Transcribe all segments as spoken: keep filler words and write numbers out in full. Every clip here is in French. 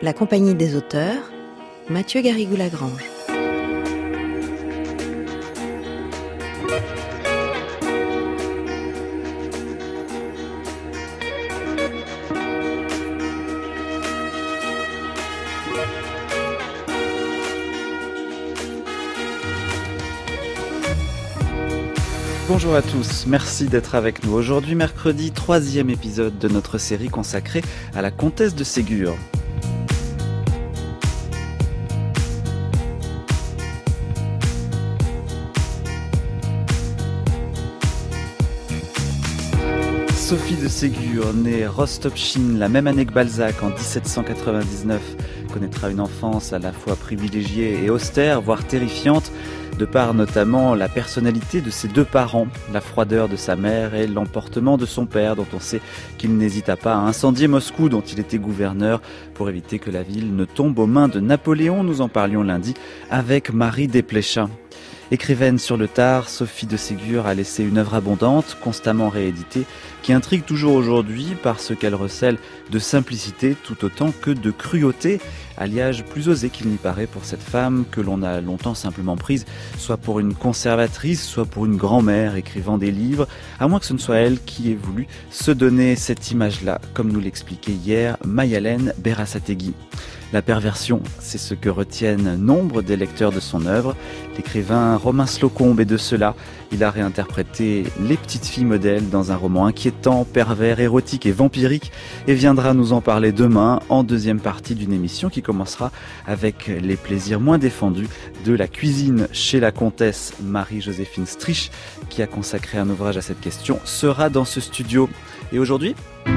La compagnie des auteurs, Mathieu Garrigou-Lagrange. Bonjour à tous, merci d'être avec nous. Aujourd'hui, mercredi, troisième épisode de notre série consacrée à la comtesse de Ségur. Sophie de Ségur, née Rostopchine la même année que Balzac en dix-sept cent quatre-vingt-dix-neuf, connaîtra une enfance à la fois privilégiée et austère, voire terrifiante, de par notamment la personnalité de ses deux parents, la froideur de sa mère et l'emportement de son père, dont on sait qu'il n'hésita pas à incendier Moscou, dont il était gouverneur, pour éviter que la ville ne tombe aux mains de Napoléon. Nous en parlions lundi avec Marie Desplechin. Écrivaine sur le tard, Sophie de Ségur a laissé une œuvre abondante, constamment rééditée, qui intrigue toujours aujourd'hui par ce qu'elle recèle de simplicité tout autant que de cruauté, alliage plus osé qu'il n'y paraît pour cette femme que l'on a longtemps simplement prise, soit pour une conservatrice, soit pour une grand-mère écrivant des livres, à moins que ce ne soit elle qui ait voulu se donner cette image-là, comme nous l'expliquait hier Mayalène Berasategui. La perversion, c'est ce que retiennent nombre des lecteurs de son œuvre. L'écrivain Romain Slocombe est de cela. Il a réinterprété les petites filles modèles dans un roman inquiétant, pervers, érotique et vampirique et viendra nous en parler demain en deuxième partie d'une émission qui commencera avec les plaisirs moins défendus de la cuisine chez la comtesse Marie-Joséphine Strich, qui a consacré un ouvrage à cette question, sera dans ce studio. Et aujourd'hui ?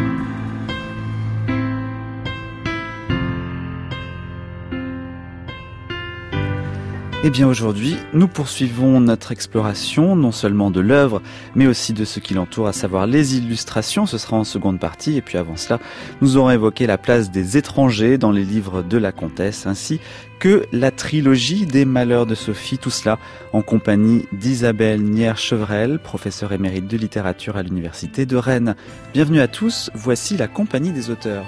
Eh bien aujourd'hui, nous poursuivons notre exploration, non seulement de l'œuvre, mais aussi de ce qui l'entoure, à savoir les illustrations. Ce sera en seconde partie. Et puis avant cela, nous aurons évoqué la place des étrangers dans les livres de la comtesse, ainsi que la trilogie des Malheurs de Sophie. Tout cela en compagnie d'Isabelle Nière-Chevrel, professeure émérite de littérature à l'université de Rennes. Bienvenue à tous, voici la compagnie des auteurs.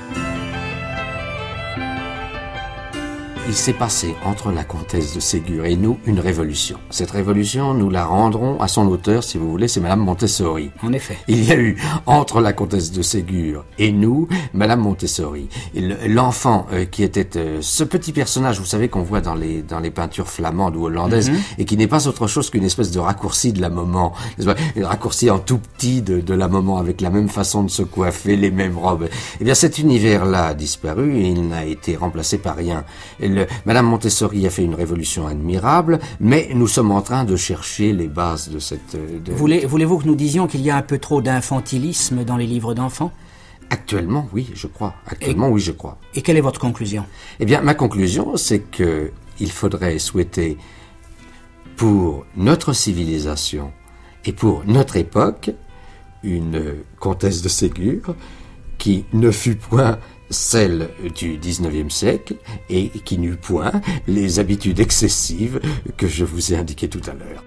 Il s'est passé entre la comtesse de Ségur et nous une révolution. Cette révolution, nous la rendrons à son auteur, si vous voulez, c'est Madame Montessori. En effet. Il y a eu, entre la comtesse de Ségur et nous, Madame Montessori. L'enfant euh, qui était euh, ce petit personnage, vous savez, qu'on voit dans les, dans les peintures flamandes ou hollandaises, mm-hmm. et qui n'est pas autre chose qu'une espèce de raccourci de la maman. Un raccourci en tout petit de, de la maman, avec la même façon de se coiffer, les mêmes robes. Eh bien, cet univers-là a disparu et il n'a été remplacé par rien. Le, Madame Montessori a fait une révolution admirable, mais nous sommes en train de chercher les bases de cette... De... Voulez, voulez-vous que nous disions qu'il y a un peu trop d'infantilisme dans les livres d'enfants ? Actuellement, oui, je crois. Actuellement, et, oui, je crois. Et quelle est votre conclusion ? Eh bien, ma conclusion, c'est que il faudrait souhaiter, pour notre civilisation et pour notre époque, une comtesse de Ségur qui ne fut point celle du dix-neuvième siècle et qui n'eut point les habitudes excessives que je vous ai indiquées tout à l'heure.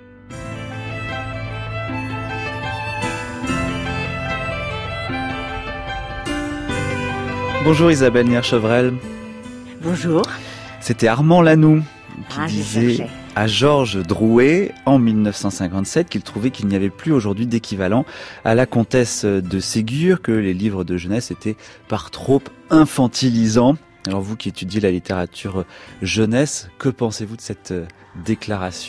Bonjour Isabelle Nière-Chevrel. Bonjour. C'était Armand Lanoux qui ah, disait à Georges Drouet en dix-neuf cent cinquante-sept qu'il trouvait qu'il n'y avait plus aujourd'hui d'équivalent à la comtesse de Ségur, que les livres de jeunesse étaient par trop infantilisants. Alors vous qui étudiez la littérature jeunesse, que pensez-vous de cette déclaration ?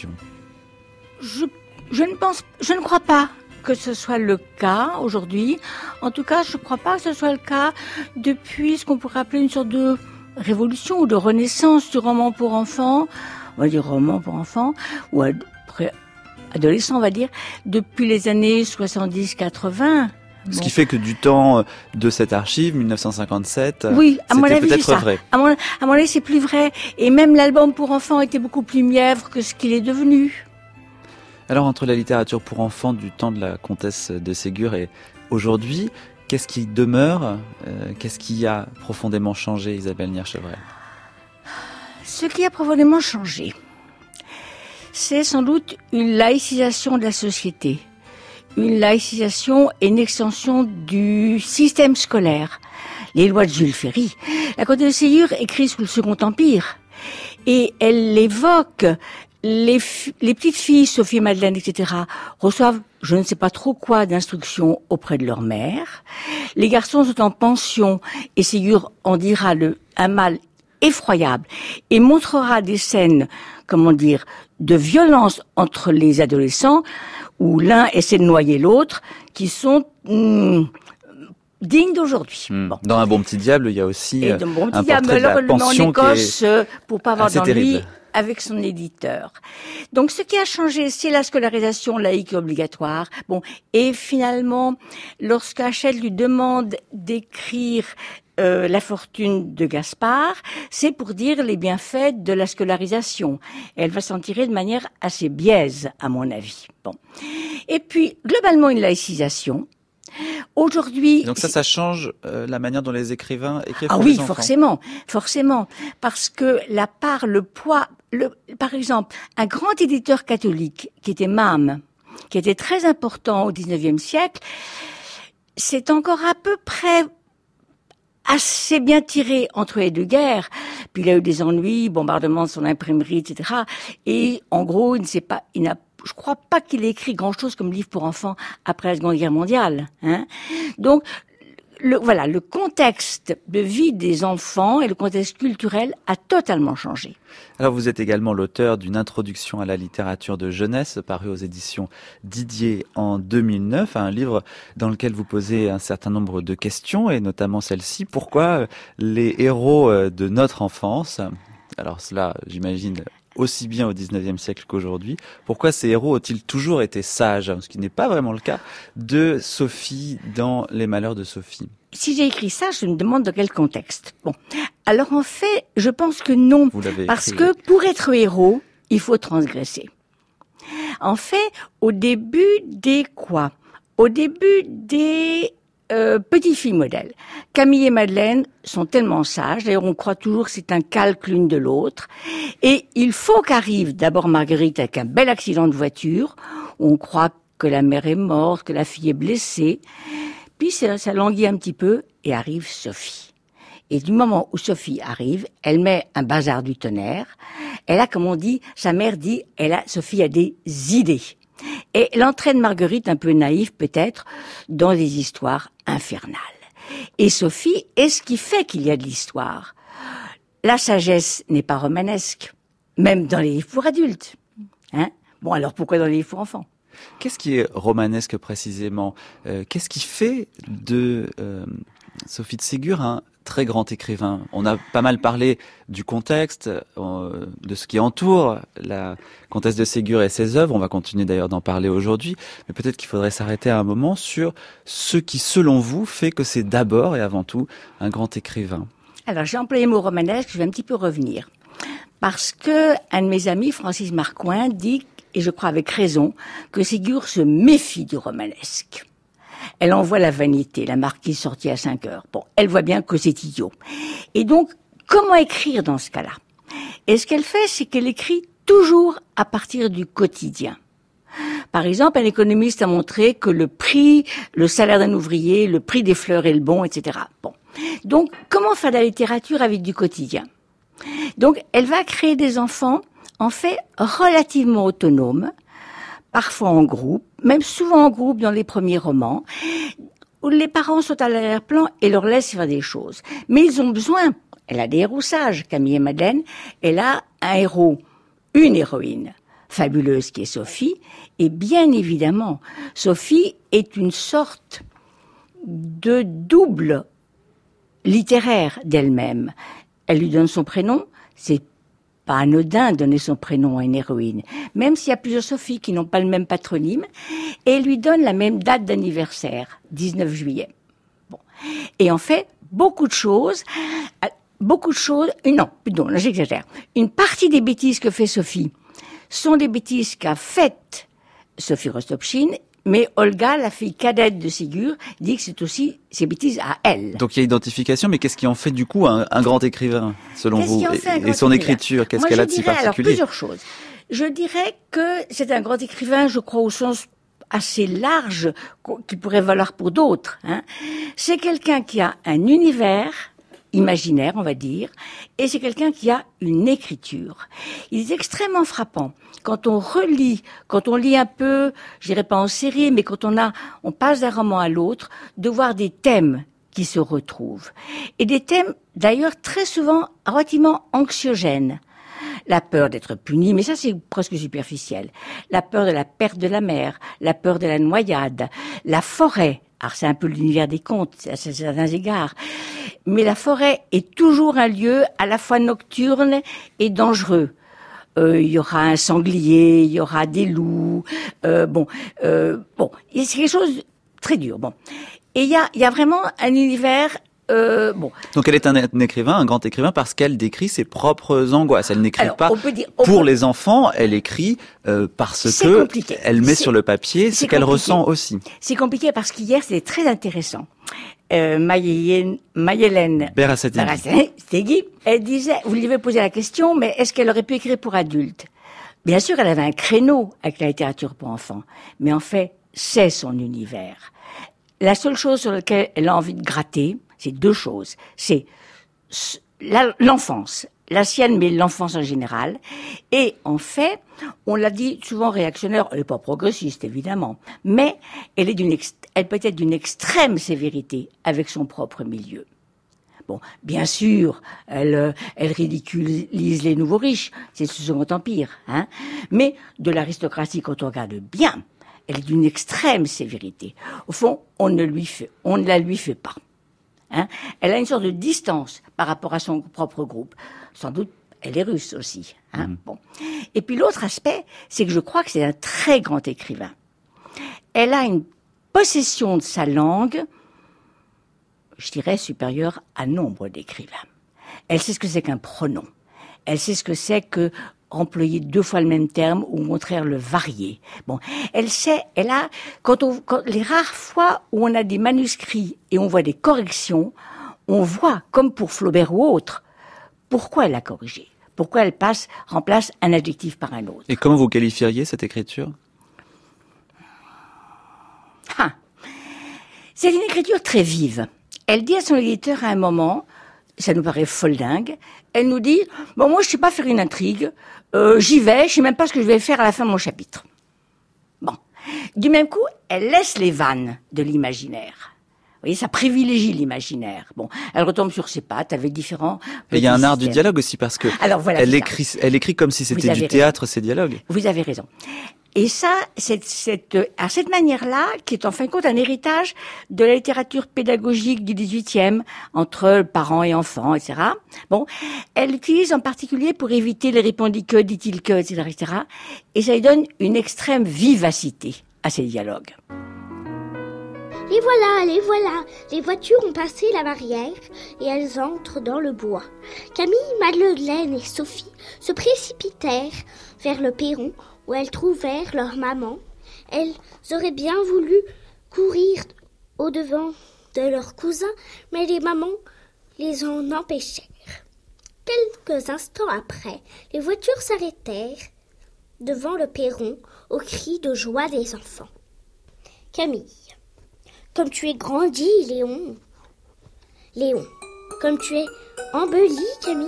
je, je ne pense, je ne crois pas que ce soit le cas aujourd'hui. En tout cas, je ne crois pas que ce soit le cas depuis ce qu'on pourrait appeler une sorte de révolution ou de renaissance du roman pour enfants. On va dire roman pour enfants, ou ad- adolescents, on va dire, depuis les années soixante-dix quatre-vingts. Ce bon. qui fait que du temps de cette archive, dix-neuf cent cinquante-sept, oui, à mon c'était avis, peut-être c'est ça. vrai. À mon, à mon avis, c'est plus vrai. Et même l'album pour enfants était beaucoup plus mièvre que ce qu'il est devenu. Alors, entre la littérature pour enfants du temps de la comtesse de Ségur et aujourd'hui, qu'est-ce qui demeure ? euh, Qu'est-ce qui a profondément changé, Isabelle Nière-Chevrel ? Ce qui a profondément changé, c'est sans doute une laïcisation de la société. Une laïcisation et une extension du système scolaire. les lois de Jules Ferry. La Comtesse de Ségur écrit sous le Second Empire. Et elle évoque les, fi- les petites filles, Sophie et Madeleine, et cetera, reçoivent je ne sais pas trop quoi d'instruction auprès de leur mère. Les garçons sont en pension et Ségur en dira le, un mal effroyable et montrera des scènes, comment dire, de violence entre les adolescents où l'un essaie de noyer l'autre, qui sont hum, dignes d'aujourd'hui. Mmh. Bon. Dans Un bon petit diable, il y a aussi Et dans Bon un petit diable, portrait de la alors, en pension Écosse, qui est euh, pour pas avoir assez d'ennui terrible. avec son éditeur. Donc, ce qui a changé, c'est la scolarisation laïque et obligatoire. Bon, et finalement, lorsque Hachette lui demande d'écrire euh, La fortune de Gaspard, c'est pour dire les bienfaits de la scolarisation. Et elle va s'en tirer de manière assez biaise, à mon avis. Bon. Et puis, globalement, une laïcisation. Aujourd'hui, Et donc ça, ça change euh, la manière dont les écrivains écrivent ah pour oui, les enfants. forcément, forcément, parce que la part, le poids, le, par exemple, un grand éditeur catholique qui était Mame, qui était très important au dix-neuvième siècle, c'est encore à peu près assez bien tiré entre les deux guerres. Puis il a eu des ennuis, bombardement de son imprimerie, et cetera. Et en gros, il ne sait pas, il n'a je crois pas qu'il ait écrit grand-chose comme livre pour enfants après la Seconde Guerre mondiale. Hein. Donc, le, voilà, le contexte de vie des enfants et le contexte culturel a totalement changé. Alors vous êtes également l'auteur d'une introduction à la littérature de jeunesse paru aux éditions Didier en deux mille neuf, un livre dans lequel vous posez un certain nombre de questions et notamment celle-ci. Pourquoi les héros de notre enfance, alors cela j'imagine aussi bien au dix-neuvième siècle qu'aujourd'hui, pourquoi ces héros ont-ils toujours été sages, ce qui n'est pas vraiment le cas de Sophie dans Les Malheurs de Sophie? Si j'ai écrit ça, je me demande dans quel contexte. Bon, alors en fait, je pense que non, Vous l'avez parce écrit. que pour être héros, il faut transgresser. En fait, au début des quoi? Au début des euh, petites filles modèles. Camille et Madeleine sont tellement sages, d'ailleurs on croit toujours que c'est un calque l'une de l'autre, et il faut qu'arrive d'abord Marguerite avec un bel accident de voiture, où on croit que la mère est morte, que la fille est blessée, puis ça, ça languit un petit peu, et arrive Sophie. Et du moment où Sophie arrive, elle met un bazar du tonnerre, elle a, comme on dit, sa mère dit, elle a, Sophie a des idées. Et elle entraîne Marguerite, un peu naïve peut-être, dans des histoires infernales. Et Sophie est ce qui fait qu'il y a de l'histoire. La sagesse n'est pas romanesque, même dans les livres pour adultes. Hein? Bon, alors pourquoi dans les livres pour enfants? Qu'est-ce qui est romanesque précisément? euh, Qu'est-ce qui fait de euh, Sophie de Ségur un très grand écrivain? On a pas mal parlé du contexte, euh, de ce qui entoure la comtesse de Ségur et ses œuvres. On va continuer d'ailleurs d'en parler aujourd'hui. Mais peut-être qu'il faudrait s'arrêter à un moment sur ce qui, selon vous, fait que c'est d'abord et avant tout un grand écrivain. Alors, j'ai employé le mot romanesque, je vais un petit peu revenir. Parce que un de mes amis, Francis Marcoing, dit, et je crois avec raison, que Ségur se méfie du romanesque. Elle envoie la vanité, la marquise sortie à cinq heures. Bon, elle voit bien que c'est idiot. Et donc, comment écrire dans ce cas-là? Et ce qu'elle fait, c'est qu'elle écrit toujours à partir du quotidien. Par exemple, un économiste a montré que le prix, le salaire d'un ouvrier, le prix des fleurs est le bon, et cetera. Bon. Donc, comment faire de la littérature avec du quotidien? Donc, elle va créer des enfants, en fait, relativement autonomes, parfois en groupe, même souvent en groupe dans les premiers romans, où les parents sont à l'arrière-plan et leur laissent faire des choses. Mais ils ont besoin, elle a des héros sages, Camille et Madeleine, elle a un héros, une héroïne fabuleuse qui est Sophie, et bien évidemment, Sophie est une sorte de double littéraire d'elle-même. Elle lui donne son prénom, c'est pas anodin de donner son prénom à une héroïne, même s'il y a plusieurs Sophie qui n'ont pas le même patronyme, et elle lui donne la même date d'anniversaire, dix-neuf juillet. Bon. Et en fait, beaucoup de choses, beaucoup de choses, non, pardon, là j'exagère, une partie des bêtises que fait Sophie sont des bêtises qu'a faites Sophie Rostopchine, mais Olga, la fille cadette de Ségur, dit que c'est aussi ses bêtises à elle. Donc il y a identification, mais qu'est-ce qui en fait du coup un, un grand écrivain, selon Qu'est-ce vous? qui en fait un Et, grand et son écrivain? écriture, qu'est-ce Moi, qu'elle je a de si dirais, alors, particulier? plusieurs choses. Je dirais que c'est un grand écrivain, je crois, au sens assez large qui pourrait valoir pour d'autres. Hein. C'est quelqu'un qui a un univers imaginaire, on va dire, et c'est quelqu'un qui a une écriture. Il est extrêmement frappant. Quand on relit, quand on lit un peu, je dirais pas en série, mais quand on a, on passe d'un roman à l'autre, de voir des thèmes qui se retrouvent. Et des thèmes, d'ailleurs, très souvent relativement anxiogènes. La peur d'être puni, mais ça c'est presque superficiel. La peur de la perte de la mère, la peur de la noyade, la forêt. Alors c'est un peu l'univers des contes, à certains égards. Mais la forêt est toujours un lieu à la fois nocturne et dangereux. Euh, il y aura un sanglier, il y aura des loups. Euh, bon, euh, bon, c'est quelque chose de très dur. Bon, et il y a, il y a vraiment un univers. Euh, bon. Donc elle est un, un écrivain, un grand écrivain, parce qu'elle décrit ses propres angoisses. Elle n'écrit Alors, pas on peut dire, on pour peut... les enfants, elle écrit euh, parce c'est que compliqué. elle met c'est... sur le papier ce qu'elle compliqué. ressent aussi. C'est compliqué parce qu'hier c'était très intéressant. Euh, Mayhélène Berasategui, elle disait, vous lui avez posé la question, mais est-ce qu'elle aurait pu écrire pour adultes? Bien sûr, elle avait un créneau avec la littérature pour enfants, mais en fait, c'est son univers. La seule chose sur laquelle elle a envie de gratter, c'est deux choses. C'est la, l'enfance, la sienne, mais l'enfance en général. Et en fait, on l'a dit souvent réactionnaire, elle n'est pas progressiste, évidemment, mais elle est d'une ex, elle peut être d'une extrême sévérité avec son propre milieu. Bon, bien sûr, elle, elle ridiculise les nouveaux riches, c'est ce Second Empire, hein. Mais de l'aristocratie, quand on regarde bien, elle est d'une extrême sévérité. Au fond, on ne lui fait, on ne la lui fait pas. Hein. Elle a une sorte de distance par rapport à son propre groupe. Sans doute, elle est russe aussi. Hein. Mmh. Bon. Et puis l'autre aspect, c'est que je crois que c'est un très grand écrivain. Elle a une possession de sa langue, je dirais, supérieure à nombre d'écrivains. Elle sait ce que c'est qu'un pronom. Elle sait ce que c'est que employer deux fois le même terme ou au contraire le varier. Bon, elle sait, elle a, quand on, quand, les rares fois où on a des manuscrits et on voit des corrections, on voit, comme pour Flaubert ou autre, pourquoi elle a corrigé, pourquoi elle passe, remplace un adjectif par un autre. Et comment vous qualifieriez cette écriture? Ah, c'est une écriture très vive. Elle dit à son éditeur à un moment, ça nous paraît folle dingue, elle nous dit, bon, moi je sais pas faire une intrigue, euh, j'y vais, je sais même pas ce que je vais faire à la fin de mon chapitre. Bon. Du même coup, elle laisse les vannes de l'imaginaire. Vous voyez, ça privilégie l'imaginaire. Bon, elle retombe sur ses pattes avec différents... Il y a un art du dialogue aussi, parce que Alors, voilà, elle écrit, elle écrit comme si c'était du théâtre, raison. Ces dialogues. Vous avez raison. Et ça, cette, cette, à cette manière-là, qui est en fin de compte un héritage de la littérature pédagogique du dix-huitième, entre parents et enfants, et cetera. Bon, elle l'utilise en particulier pour éviter les répondit que, dit-il que, et cetera, et cetera. Et ça lui donne une extrême vivacité à ces dialogues. Les voilà, les voilà. Les voitures ont passé la barrière et elles entrent dans le bois. Camille, Madeleine et Sophie se précipitèrent vers le perron où elles trouvèrent leur maman. Elles auraient bien voulu courir au-devant de leurs cousins, mais les mamans les en empêchèrent. Quelques instants après, les voitures s'arrêtèrent devant le perron aux cris de joie des enfants. Camille. Comme tu es grandi, Léon. Léon. Comme tu es embelli, Camille.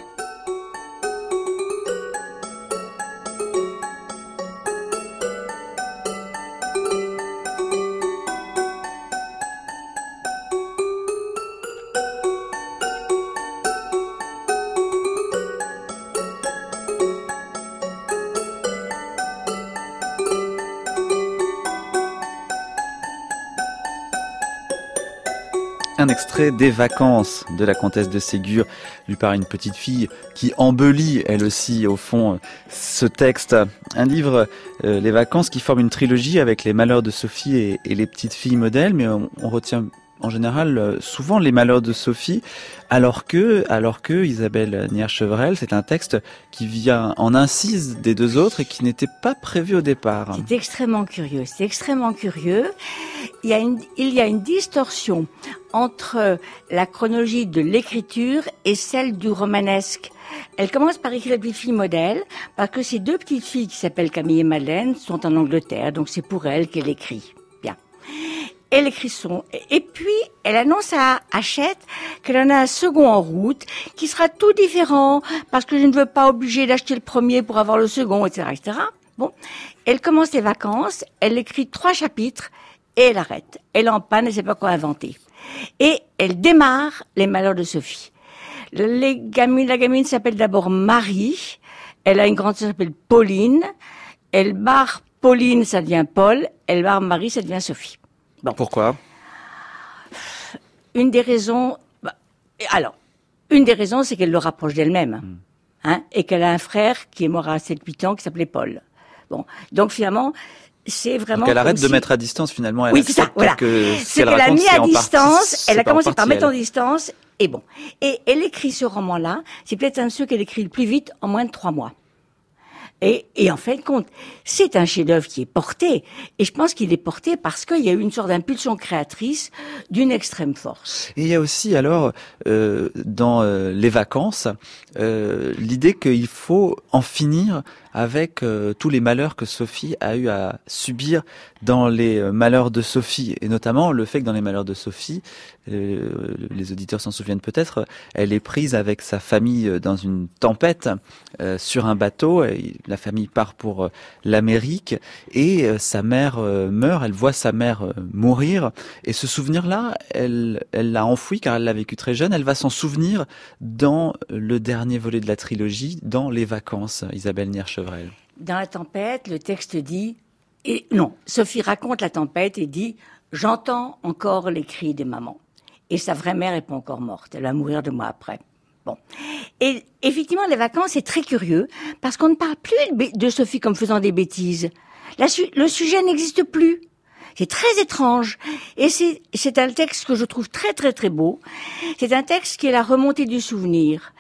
Un extrait des Vacances de la comtesse de Ségur, lu par une petite fille qui embellit, elle aussi, au fond, ce texte. Un livre, euh, Les Vacances, qui forme une trilogie avec les malheurs de Sophie et, et les petites filles modèles, mais on, on retient en général souvent les malheurs de Sophie, alors que, alors que Isabelle Nier-Chevrel, c'est un texte qui vient en incise des deux autres et qui n'était pas prévu au départ. C'est extrêmement curieux, c'est extrêmement curieux. Il y a une, il y a une distorsion entre la chronologie de l'écriture et celle du romanesque. Elle commence par écrire les petites filles modèles, parce que ces deux petites filles qui s'appellent Camille et Madeleine sont en Angleterre, donc c'est pour elles qu'elle écrit. Bien. Elle écrit son... Et puis, elle annonce à Hachette qu'elle en a un second en route, qui sera tout différent, parce que je ne veux pas obliger d'acheter le premier pour avoir le second, et cetera, et cetera. Bon. Elle commence les vacances, elle écrit trois chapitres, et elle arrête. Elle est en panne, elle ne sait pas quoi inventer. Et elle démarre les malheurs de Sophie. Les gamines, la gamine s'appelle d'abord Marie. Elle a une grande sœur qui s'appelle Pauline. Elle barre Pauline, ça devient Paul. Elle barre Marie, ça devient Sophie. Bon. Pourquoi ? Une des raisons, bah, alors, une des raisons, c'est qu'elle le rapproche d'elle-même. Mm. Hein, et qu'elle a un frère qui est mort à sept huit ans, qui s'appelait Paul. Bon. Donc finalement, c'est vraiment. Donc elle arrête si... de mettre à distance finalement. Elle oui, c'est ça, voilà. Que c'est qu'elle a mis à distance, elle a commencé par mettre en distance. Et bon, et elle écrit ce roman-là, c'est peut-être un de ceux qu'elle écrit le plus vite, en moins de trois mois. Et, et en fin de compte, c'est un chef-d'œuvre qui est porté, et je pense qu'il est porté parce qu'il y a eu une sorte d'impulsion créatrice d'une extrême force. Et il y a aussi alors, euh, dans euh, Les Vacances, euh, l'idée qu'il faut en finir avec euh, tous les malheurs que Sophie a eu à subir dans les euh, malheurs de Sophie, et notamment le fait que dans les malheurs de Sophie, euh, les auditeurs s'en souviennent peut-être, elle est prise avec sa famille dans une tempête euh, sur un bateau, et la famille part pour euh, l'Amérique, et euh, sa mère euh, meurt, elle voit sa mère euh, mourir, et ce souvenir-là, elle elle l'a enfoui car elle l'a vécu très jeune, elle va s'en souvenir dans le dernier volet de la trilogie, dans Les Vacances, Isabelle Nier-Chevrel. Dans la tempête, le texte dit, et non, Sophie raconte la tempête et dit « J'entends encore les cris de maman. » Et sa vraie mère n'est pas encore morte, elle va mourir deux mois après. Bon. Et effectivement, Les Vacances, c'est très curieux, parce qu'on ne parle plus de Sophie comme faisant des bêtises. La su- le sujet n'existe plus. C'est très étrange. Et c'est, c'est un texte que je trouve très très très beau. C'est un texte qui est la remontée du souvenir.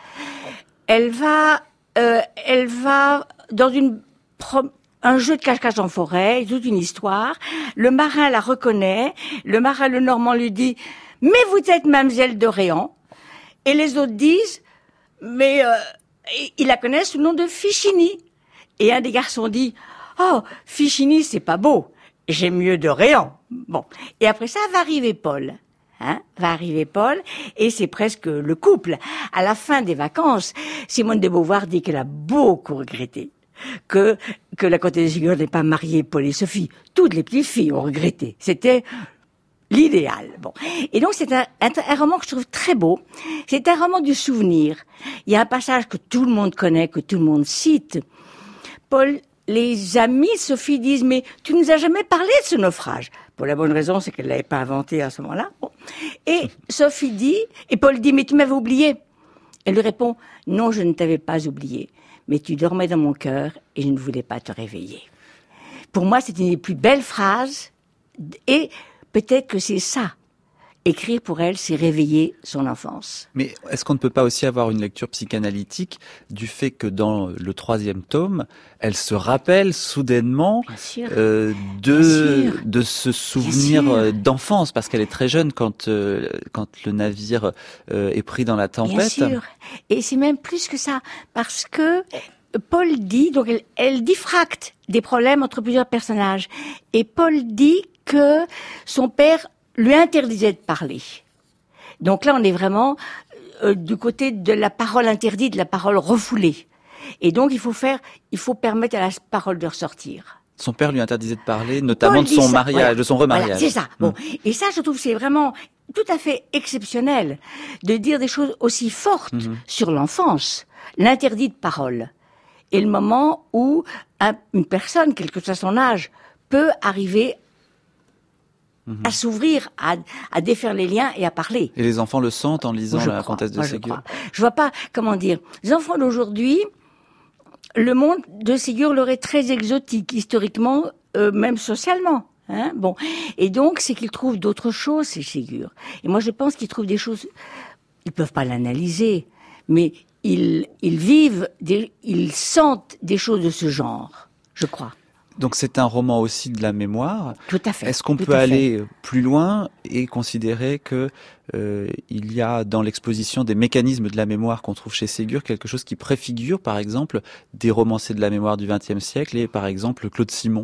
Elle va... Euh, elle va dans une pro- un jeu de cache-cache en forêt, toute une histoire. Le marin la reconnaît. Le marin le Normand lui dit « Mais vous êtes Mademoiselle d'Orléans ». Et les autres disent « Mais euh, ils la connaissent sous le nom de Fichini ». Et un des garçons dit « Oh, Fichini, c'est pas beau. J'aime mieux d'Orléans ». Bon. Et après ça va arriver Paul. Hein, va arriver Paul, et c'est presque le couple. À la fin des vacances, Simone de Beauvoir dit qu'elle a beaucoup regretté que que la comtesse de Ségur n'ait pas marié Paul et Sophie. Toutes les petites filles ont regretté. C'était l'idéal. Bon. Et donc c'est un, un, un roman que je trouve très beau. C'est un roman du souvenir. Il y a un passage que tout le monde connaît, que tout le monde cite. Paul, les amis de Sophie disent « Mais tu nous as jamais parlé de ce naufrage ?» Pour la bonne raison, c'est qu'elle l'avait pas inventé à ce moment-là. Bon. Et Sophie dit, et Paul dit « Mais tu m'avais oublié ?» Elle lui répond « Non, je ne t'avais pas oublié, mais tu dormais dans mon cœur et je ne voulais pas te réveiller. » Pour moi, c'est une des plus belles phrases, et peut-être que c'est ça. Écrire pour elle, c'est réveiller son enfance. Mais est-ce qu'on ne peut pas aussi avoir une lecture psychanalytique du fait que dans le troisième tome, elle se rappelle soudainement euh, de de ce souvenir d'enfance, parce qu'elle est très jeune quand euh, quand le navire euh, est pris dans la tempête. Bien sûr. Et c'est même plus que ça, parce que Paul dit, donc elle, elle diffracte des problèmes entre plusieurs personnages, et Paul dit que son père lui interdisait de parler. Donc là, on est vraiment euh, du côté de la parole interdite, de la parole refoulée. Et donc, il faut faire, il faut permettre à la parole de ressortir. Son père lui interdisait de parler, notamment Paul de son ça, mariage, voilà. de son remariage. Voilà, c'est ça. Bon. Mmh. Et ça, je trouve, c'est vraiment tout à fait exceptionnel de dire des choses aussi fortes mmh. sur l'enfance, l'interdit de parole. Et le moment où un, une personne, quel que soit son âge, peut arriver Mmh. à s'ouvrir, à, à défaire les liens et à parler. Et les enfants le sentent en lisant moi, la crois, comtesse de moi, Ségur. Je, je vois pas, comment dire, les enfants d'aujourd'hui, le monde de Ségur leur est très exotique, historiquement, euh, même socialement. Hein, bon. Et donc, c'est qu'ils trouvent d'autres choses, ces Ségur. Et moi, je pense qu'ils trouvent des choses... Ils peuvent pas l'analyser, mais ils, ils vivent, des, ils sentent des choses de ce genre, je crois. Donc c'est un roman aussi de la mémoire. Tout à fait. Est-ce qu'on peut aller plus loin et considérer que euh, il y a dans l'exposition des mécanismes de la mémoire qu'on trouve chez Ségur quelque chose qui préfigure, par exemple, des romanciers de la mémoire du vingtième siècle et, par exemple, Claude Simon?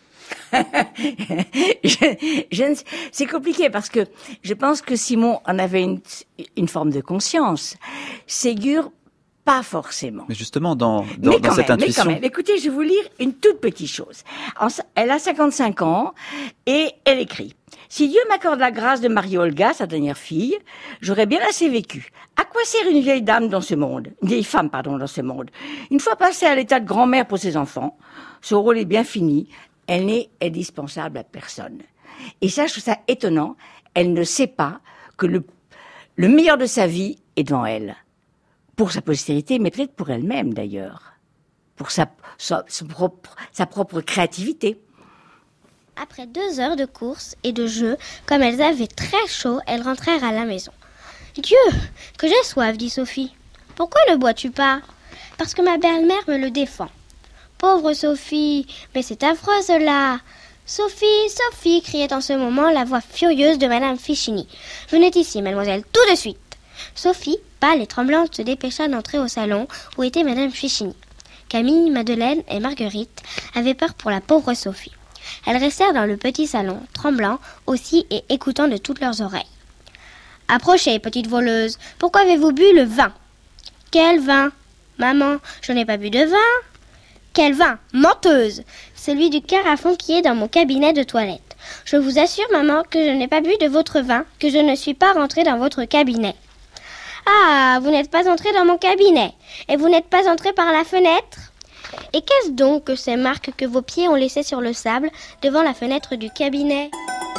je, je ne, c'est compliqué parce que je pense que Simon en avait une, une forme de conscience. Ségur, pas forcément. Mais justement, dans, dans, dans cette même, intuition... Mais quand même, écoutez, je vais vous lire une toute petite chose. En, elle a cinquante-cinq ans et elle écrit « Si Dieu m'accorde la grâce de marier Olga, sa dernière fille, j'aurais bien assez vécu. À quoi sert une vieille dame dans ce monde, une vieille femme, pardon, dans ce monde? Une fois passée à l'état de grand-mère pour ses enfants, son rôle est bien fini, elle n'est indispensable à personne. » Et ça, je trouve ça étonnant. Elle ne sait pas que le, le meilleur de sa vie est devant elle. Pour sa postérité, mais peut-être pour elle-même d'ailleurs. Pour sa, sa, sa, propre, sa propre créativité. Après deux heures de course et de jeu, comme elles avaient très chaud, elles rentrèrent à la maison. « Dieu, que j'ai soif, dit Sophie. Pourquoi ne bois-tu pas ? Parce que ma belle-mère me le défend. Pauvre Sophie, mais c'est affreux cela. Sophie, Sophie, criait en ce moment la voix furieuse de Madame Fichini. Venez ici, mademoiselle, tout de suite. Sophie, pâle et tremblante, se dépêcha d'entrer au salon où était Madame Fichini. Camille, Madeleine et Marguerite avaient peur pour la pauvre Sophie. Elles restèrent dans le petit salon, tremblant aussi et écoutant de toutes leurs oreilles. « Approchez, petite voleuse, pourquoi avez-vous bu le vin ?»« Quel vin ? Maman, je n'ai pas bu de vin. »« Quel vin ? Menteuse ! Celui du carafon qui est dans mon cabinet de toilette. Je vous assure, maman, que je n'ai pas bu de votre vin, que je ne suis pas rentrée dans votre cabinet. »« Ah, vous n'êtes pas entrée dans mon cabinet, et vous n'êtes pas entrée par la fenêtre ? Et qu'est-ce donc que ces marques que vos pieds ont laissées sur le sable devant la fenêtre du cabinet ? »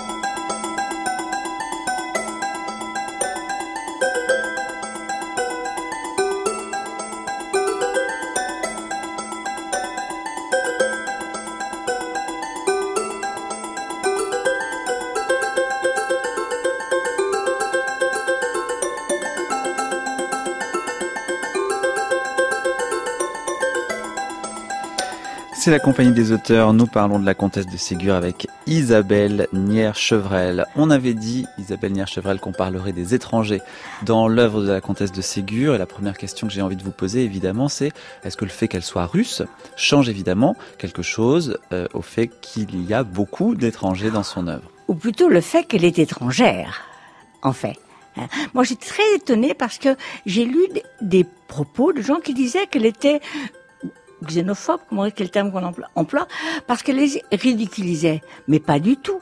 C'est la compagnie des auteurs. Nous parlons de la comtesse de Ségur avec Isabelle Nières-Chevrel. On avait dit, Isabelle Nières-Chevrel, qu'on parlerait des étrangers dans l'œuvre de la comtesse de Ségur. Et la première question que j'ai envie de vous poser, évidemment, c'est est-ce que le fait qu'elle soit russe change évidemment quelque chose euh, au fait qu'il y a beaucoup d'étrangers dans son œuvre? Ou plutôt le fait qu'elle est étrangère, en fait. Moi, j'étais très étonnée parce que j'ai lu des propos de gens qui disaient qu'elle était xénophobe, comment quel terme qu'on emploie, emploie, parce qu'elle les ridiculisait. Mais pas du tout.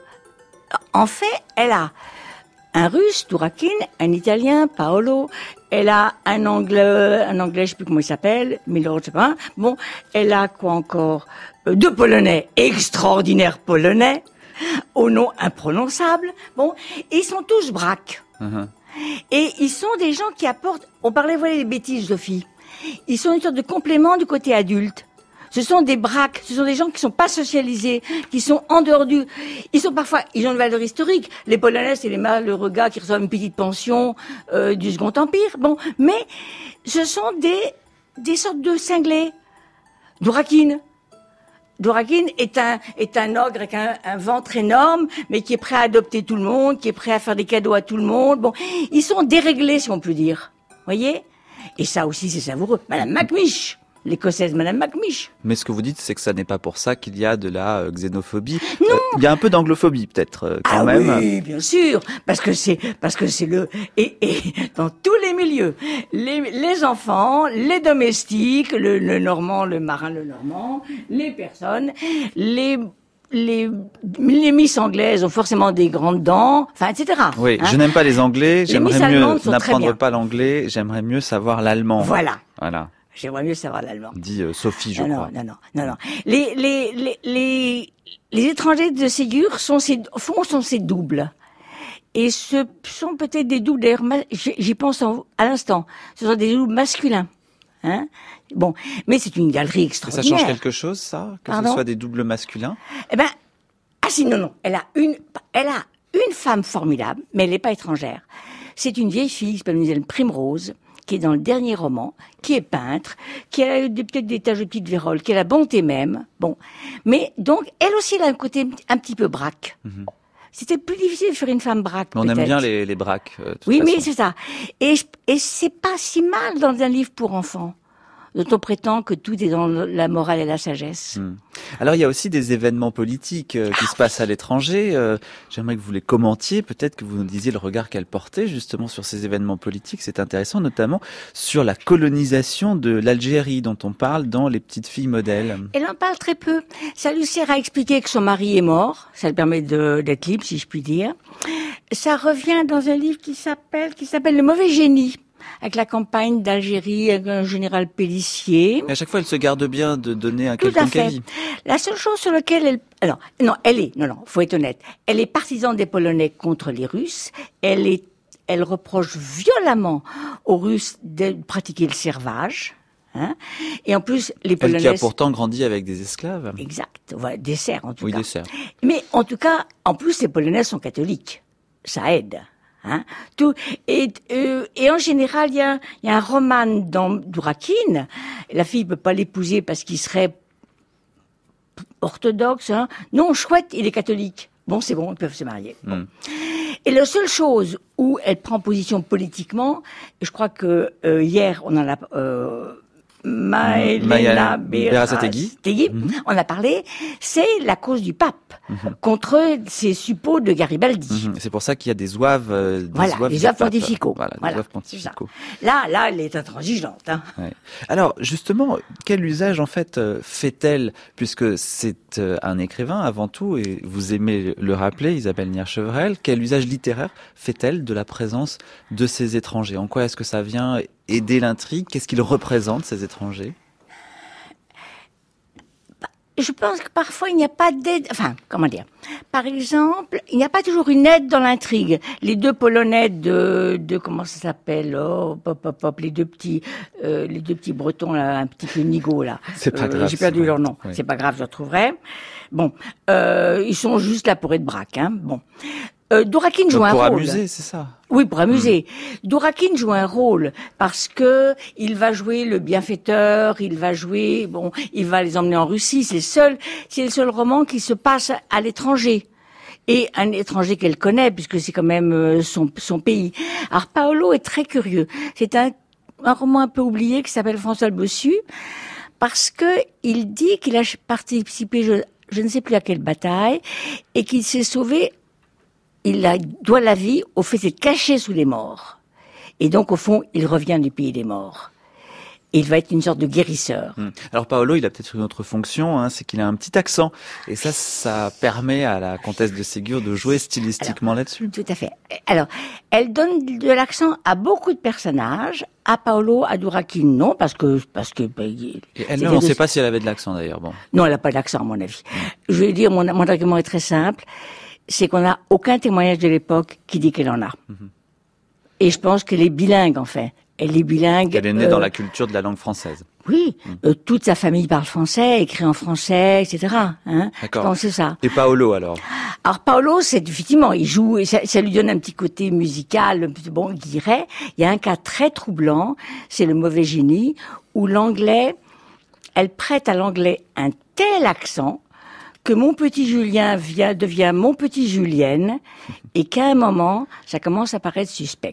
En fait, elle a un russe, Dourakine, un italien, Paolo, elle a un anglais, un anglais, je sais plus comment il s'appelle, Milo, je sais pas. Bon, elle a quoi encore? Euh, deux polonais, extraordinaires polonais, au nom imprononçable. Bon, et ils sont tous braques. Uh-huh. Et ils sont des gens qui apportent, on parlait, voilà, des bêtises, Sophie. Ils sont une sorte de complément du côté adulte. Ce sont des braques, ce sont des gens qui sont pas socialisés, qui sont en dehors du... Ils sont parfois, ils ont une valeur historique. Les Polonais, c'est les malheureux gars qui reçoivent une petite pension euh, du Second Empire. Bon, mais ce sont des des sortes de cinglés. Dourakine. Dourakine est un est un ogre avec un, un ventre énorme, mais qui est prêt à adopter tout le monde, qui est prêt à faire des cadeaux à tout le monde. Bon, ils sont déréglés, si on peut dire. Voyez ? Et ça aussi, c'est savoureux. Madame Macmish, l'écossaise Madame Macmish. Mais ce que vous dites, c'est que ça n'est pas pour ça qu'il y a de la euh, xénophobie. Non. Euh, il y a un peu d'anglophobie, peut-être, euh, quand ah même. Oui, bien sûr, parce que c'est parce que c'est le et, et dans tous les milieux, les, les enfants, les domestiques, le, le normand, le marin, le normand, les personnes, les Les, les Miss anglaises ont forcément des grandes dents, enfin, et cetera. Oui, hein. je n'aime pas les Anglais, les j'aimerais mieux n'apprendre pas l'anglais, j'aimerais mieux savoir l'allemand. Voilà. Voilà. J'aimerais mieux savoir l'allemand. Dit euh, Sophie, je non, crois. Non, non, non, non, non. Les, les, les, les, les étrangers de Ségur sont ces, font, sont ces doubles. Et ce sont peut-être des doubles, d'ailleurs, j'y pense en, à l'instant, ce sont des doubles masculins. Hein? Bon, mais c'est une galerie extraordinaire. Et ça change quelque chose, ça, que Pardon ce soit des doubles masculins? Eh ben, Ah si, non, non, elle a une, elle a une femme formidable, mais elle n'est pas étrangère. C'est une vieille fille qui s'appelle Mademoiselle Primrose, qui est dans le dernier roman, qui est peintre, qui a eu des, peut-être des taches de petite vérole, qui a la bonté même. Bon, mais donc elle aussi elle a un côté un petit peu braque. Mm-hmm. C'était plus difficile de faire une femme braque. Mais on peut-être. aime bien les, les braques. Euh, oui, façon. mais c'est ça. Et, et c'est pas si mal dans un livre pour enfants, dont on prétend que tout est dans la morale et la sagesse. Hum. Alors il y a aussi des événements politiques euh, qui ah, se passent à l'étranger. Euh, j'aimerais que vous les commentiez, peut-être que vous nous disiez le regard qu'elle portait justement sur ces événements politiques. C'est intéressant, notamment sur la colonisation de l'Algérie dont on parle dans Les Petites Filles modèles. Elle en parle très peu. Ça lui sert à expliquer que son mari est mort. Ça lui permet de, d'être libre, si je puis dire. Ça revient dans un livre qui s'appelle, qui s'appelle Le Mauvais Génie, avec la campagne d'Algérie, avec un général Pélissier. Et à chaque fois, elle se garde bien de donner un quelconque avis. La seule chose sur laquelle elle... Alors, non, elle est... Non, non, faut être honnête. Elle est partisane des Polonais contre les Russes. Elle est... Elle reproche violemment aux Russes de pratiquer le servage. Hein. Et en plus, les Polonais... Elle qui a pourtant grandi avec des esclaves. Exact. Voilà, des serfs, en tout oui, cas. Oui, des serfs. Mais en tout cas, en plus, les Polonais sont catholiques. Ça aide. Hein, tout et euh, et en général il y a il y a un roman dans Dourakine. La fille peut pas l'épouser parce qu'il serait orthodoxe. Hein. Non, chouette, il est catholique. Bon, c'est bon, ils peuvent se marier. Bon. Mm. Et la seule chose où elle prend position politiquement, je crois que euh, hier on en a euh, Maëlena Berasategui, mm-hmm. on a parlé, c'est la cause du pape mm-hmm. contre ces suppôts de Garibaldi. Mm-hmm. C'est pour ça qu'il y a des zouaves, euh, des voilà, zouaves les zouaves pontificaux. Voilà, voilà, des zouaves pontificaux. Là, là, elle est intransigeante. Hein. Ouais. Alors, justement, quel usage en fait euh, fait-elle, puisque c'est euh, un écrivain avant tout, et vous aimez le rappeler, Isabelle Nier-Chevrel, quel usage littéraire fait-elle de la présence de ces étrangers ? En quoi est-ce que ça vient aider l'intrigue ? Qu'est-ce qu'ils représentent, ces étrangers ? Je pense que parfois il n'y a pas d'aide, enfin, comment dire. Par exemple, il n'y a pas toujours une aide dans l'intrigue. Les deux Polonais de, de comment ça s'appelle, oh, pop, pop, pop, les deux petits, euh, les deux petits Bretons là, un petit peu nigauds là. C'est pas euh, grave. J'ai perdu leur nom. Oui. C'est pas grave, je retrouverai. Bon, euh, ils sont juste là pour être braques, hein. Bon. Euh, Dourakine joue Donc un pour rôle. Pour amuser, c'est ça. Oui, pour amuser. Mmh. Dourakine joue un rôle parce que il va jouer le bienfaiteur, il va jouer, bon, il va les emmener en Russie. C'est le seul, c'est le seul roman qui se passe à l'étranger. Et un étranger qu'elle connaît, puisque c'est quand même son, son pays. Alors, Paolo est très curieux. C'est un, un roman un peu oublié qui s'appelle François le Bossu, parce que il dit qu'il a participé, je, je ne sais plus à quelle bataille, et qu'il s'est sauvé. Il a, doit la vie au fait d'être caché sous les morts. Et donc, au fond, il revient du pays des morts. Et il va être une sorte de guérisseur. Hum. Alors, Paolo, il a peut-être une autre fonction, hein, c'est qu'il a un petit accent. Et ça, ça permet à la comtesse de Ségur de jouer stylistiquement Alors, là-dessus. Tout à fait. Alors, elle donne de l'accent à beaucoup de personnages. À Paolo, à Dourakine, non, parce que... parce que bah, Et elle, on ne sait pas si elle avait de l'accent, d'ailleurs. Bon. Non, elle n'a pas d'accent, à mon avis. Hum. Je vais dire, mon, mon argument est très simple. C'est qu'on n'a aucun témoignage de l'époque qui dit qu'elle en a. Mmh. Et je pense qu'elle est bilingue, en fait. Elle est bilingue. Elle est née euh, dans la culture de la langue française. Oui, mmh. euh, toute sa famille parle français, écrit en français, et cetera. Hein. D'accord. Donc c'est ça. Et Paolo, alors ? Alors Paolo, c'est effectivement, il joue, et ça, ça lui donne un petit côté musical, bon, il dirait. Il y a un cas très troublant, c'est Le Mauvais Génie, où l'anglais, elle prête à l'anglais un tel accent que mon petit Julien vient, devient mon petit Julienne, et qu'à un moment, ça commence à paraître suspect.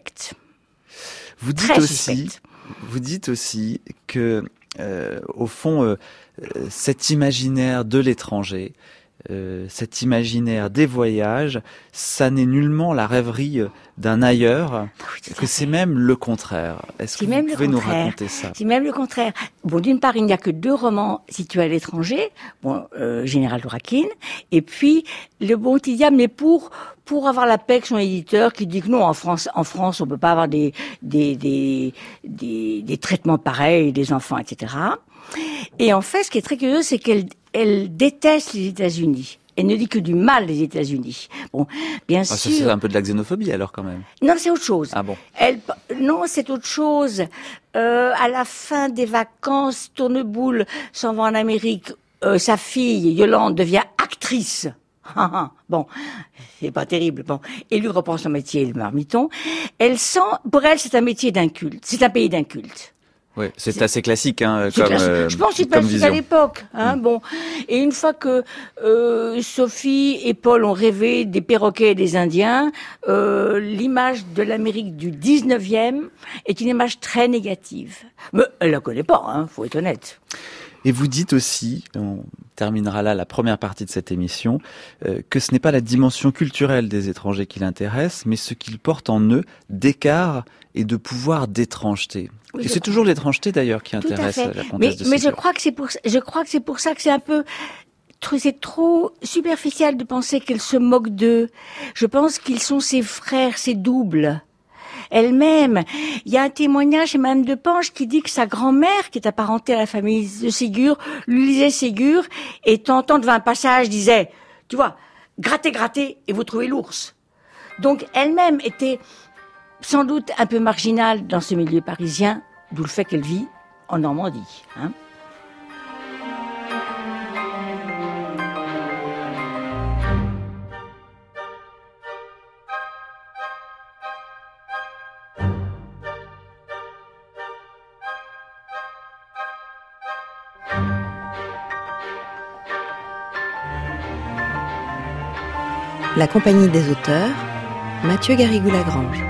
Vous dites Très aussi, suspect. Vous dites aussi que, euh, au fond, euh, cet imaginaire de l'étranger, euh, cet imaginaire des voyages, ça n'est nullement la rêverie d'un ailleurs, oui, que c'est même le contraire. Est-ce que vous pouvez nous raconter ça ? C'est même le contraire. Bon, d'une part, il n'y a que deux romans situés à l'étranger, bon, euh, Général Dourakine, et puis Le Bon Petit Diable, mais pour pour avoir la paix avec son éditeur qui dit que non, en France, en France, on peut pas avoir des des des des, des traitements pareils des enfants, et cetera. Et en fait, ce qui est très curieux, c'est qu'elle elle déteste les États-Unis. Elle ne dit que du mal des États-Unis. Bon, bien ah, sûr. Ça, c'est un peu de la xénophobie alors quand même. Non, c'est autre chose. Ah bon. Elle, non, c'est autre chose. Euh, à la fin des vacances, Tourneboule s'en va en Amérique. Euh, sa fille Yolande devient actrice. Bon, c'est pas terrible. Bon, et lui reprend son métier, le marmiton. Elle sent, pour elle, c'est un métier d'inculte. C'est un pays d'inculte. Oui, c'est, c'est assez classique, hein, comme, euh, je pense que c'est classique à l'époque, hein, mmh. bon. Et une fois que euh, Sophie et Paul ont rêvé des perroquets et des Indiens, euh, l'image de l'Amérique du dix-neuvième est une image très négative. Mais elle la connaît pas, hein, faut être honnête. Et vous dites aussi, on terminera là la première partie de cette émission, euh, que ce n'est pas la dimension culturelle des étrangers qui l'intéresse, mais ce qu'ils portent en eux d'écart et de pouvoir d'étrangeté. Oui, et c'est crois. toujours l'étrangeté d'ailleurs qui Tout intéresse la comtesse mais, de Ségur. Mais je crois que c'est pour, je crois que c'est pour ça que c'est un peu, c'est trop superficiel de penser qu'elle se moque d'eux. Je pense qu'ils sont ses frères, ses doubles. Elle-même. Il y a un témoignage chez Madame de Pange qui dit que sa grand-mère, qui est apparentée à la famille de Ségur, lui lisait Ségur et tentant devant un passage disait, tu vois, grattez, grattez et vous trouvez l'ours. Donc elle-même était sans doute un peu marginale dans ce milieu parisien, d'où le fait qu'elle vit en Normandie, hein. La compagnie des auteurs, Mathieu Garrigou-Lagrange.